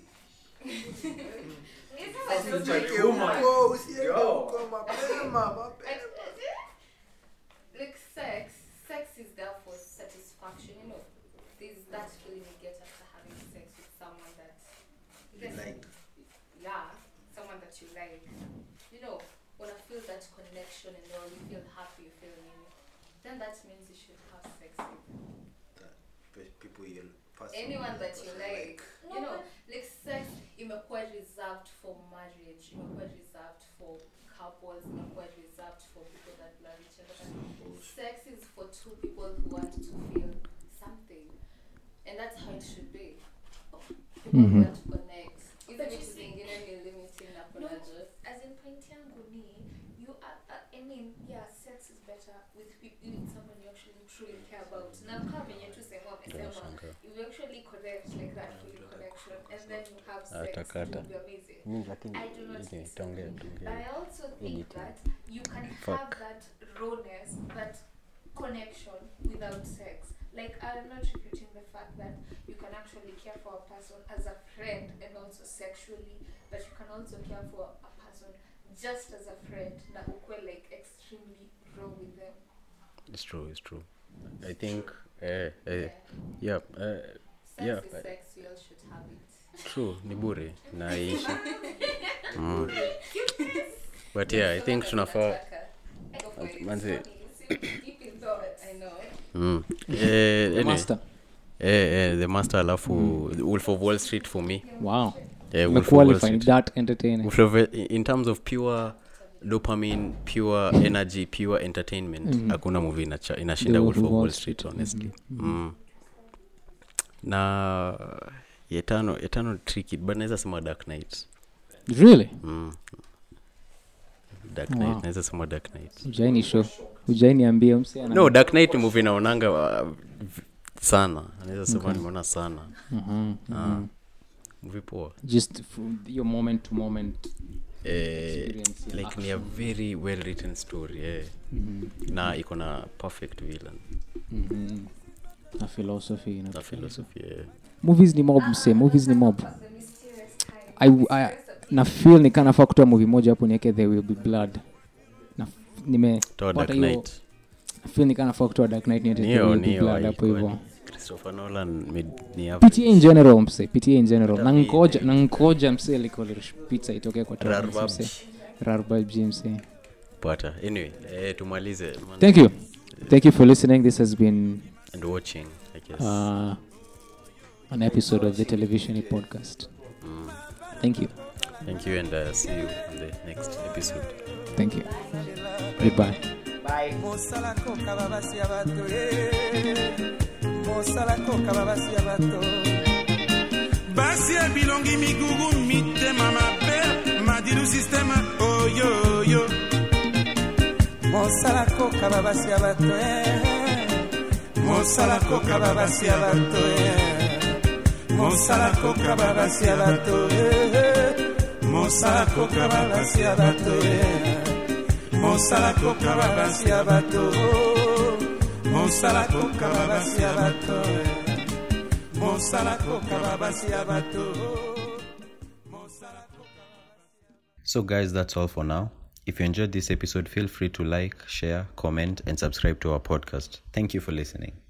It's not like it's like like sex sex is there for satisfaction, you know. There's that feeling you get after having sex with someone that You like. yeah, someone that you like. You know, when I feel that connection and all, you feel happy, you feel new, then that means you should have sex with Pe- people you person anyone that you person like. You know, like sex imekuwa reserved for marriage, imekuwa reserved for couples, imekuwa reserved for people that love each other. Sex is for two people who want to feel something, and that's how it should be. People Mhm. who want to connect. Hizi But you vitu see- zingine ni limiting na No, kunaje. as in point yangu ni you are, uh, I mean, yeah, sex is better with people, with someone you actually truly care about. Na kama venye tu sema wamesema, Nashangaa. you actually connect like that feeling connection, and then you have sex Atakata. to be amazing. Mimi lakini I do not ile think so. tongea But tongea. I also think Editing. that you can have Fuck. that rawness, that connection without sex. Like, I'm not refuting the fact that you can actually care for a person as a friend and also sexually, but you can also care for a person just as a friend na ukwe like extremely raw with them. It's true, it's true. I think eh eh yeah, eh Sex yeah, is eh, sex, we all should have it. true, ni bure na ishi. Mm. But yeah, I think tunafaa Go for it. manze It's funny, it's deep in thought. I know. mm. Eh The anyway. Master Eh eh the Master alafu Wolf of Wall Street for me. wow Eh Wolf of Wall qualifying Street. that entertaining Wolf of, in terms of pure dopamine, pure energy, pure entertainment, Mm. hakuna movie inacha- inashinda The Wolf of Wall Street honestly. Mm. Na yetano yetano tricky but naweza sema Dark Knight. really Mm. Dark Wow. Knight, naweza sema Dark Knight. ujaini show ujaini ambia mse ana No, Dark Knight ni movie naonanga uh, v- sana. Naweza sema Okay. nimeona sana. Mhm, Ah. mhm. Movie poa. just from your moment to moment Eh, experience ya like ni a very well written story eh. Mhm. Na iko na perfect villain. Mhm. na philosophy na Na philosophy eh. movies ni mob mse movies ni mob The mysterious time. I, I, Stress na feel nikanafaa kutoa movie moja hapo niweke There Will Be Blood na nime Toa Dark pata hiyo- Knight. feel nikanafaa kutoa Dark Knight niweke There Nio Will Be nio Blood hapo hivyo. haikuwa ni Christopher Nolan mid ni P T A average. in general mse, P T A in general. Hata Na ngoja mimi. na ngoja mse likolish pizza itoke kwa Rar Torrance mse. Babs. Rar Babs mse. Pata. Anyway, eh, tumalize man. Thank you. Thank you for listening. This has been And watching, I guess. uh, an episode of the Television Podcast. Mm. Thank you. Thank you, and uh, see you on the next episode. Thank you. Goodbye. mosala koka babasi ya bato eh. mosala koka babasi ya bato basi ya bilongi migugu mitema mabe madilu sistema oyoyo mosala koka babasi ya bato eh. mosala koka babasi ya bato eh. mosala koka babasi ya bato eh. mosala koka babasi ya bato eh. mosala koka babasi ya bato mosala koka babasi ya bato mosala koka babasi ya bato. So guys, that's all for now. If you enjoyed this episode, feel free to like, share, comment, and subscribe to our podcast. Thank you for listening.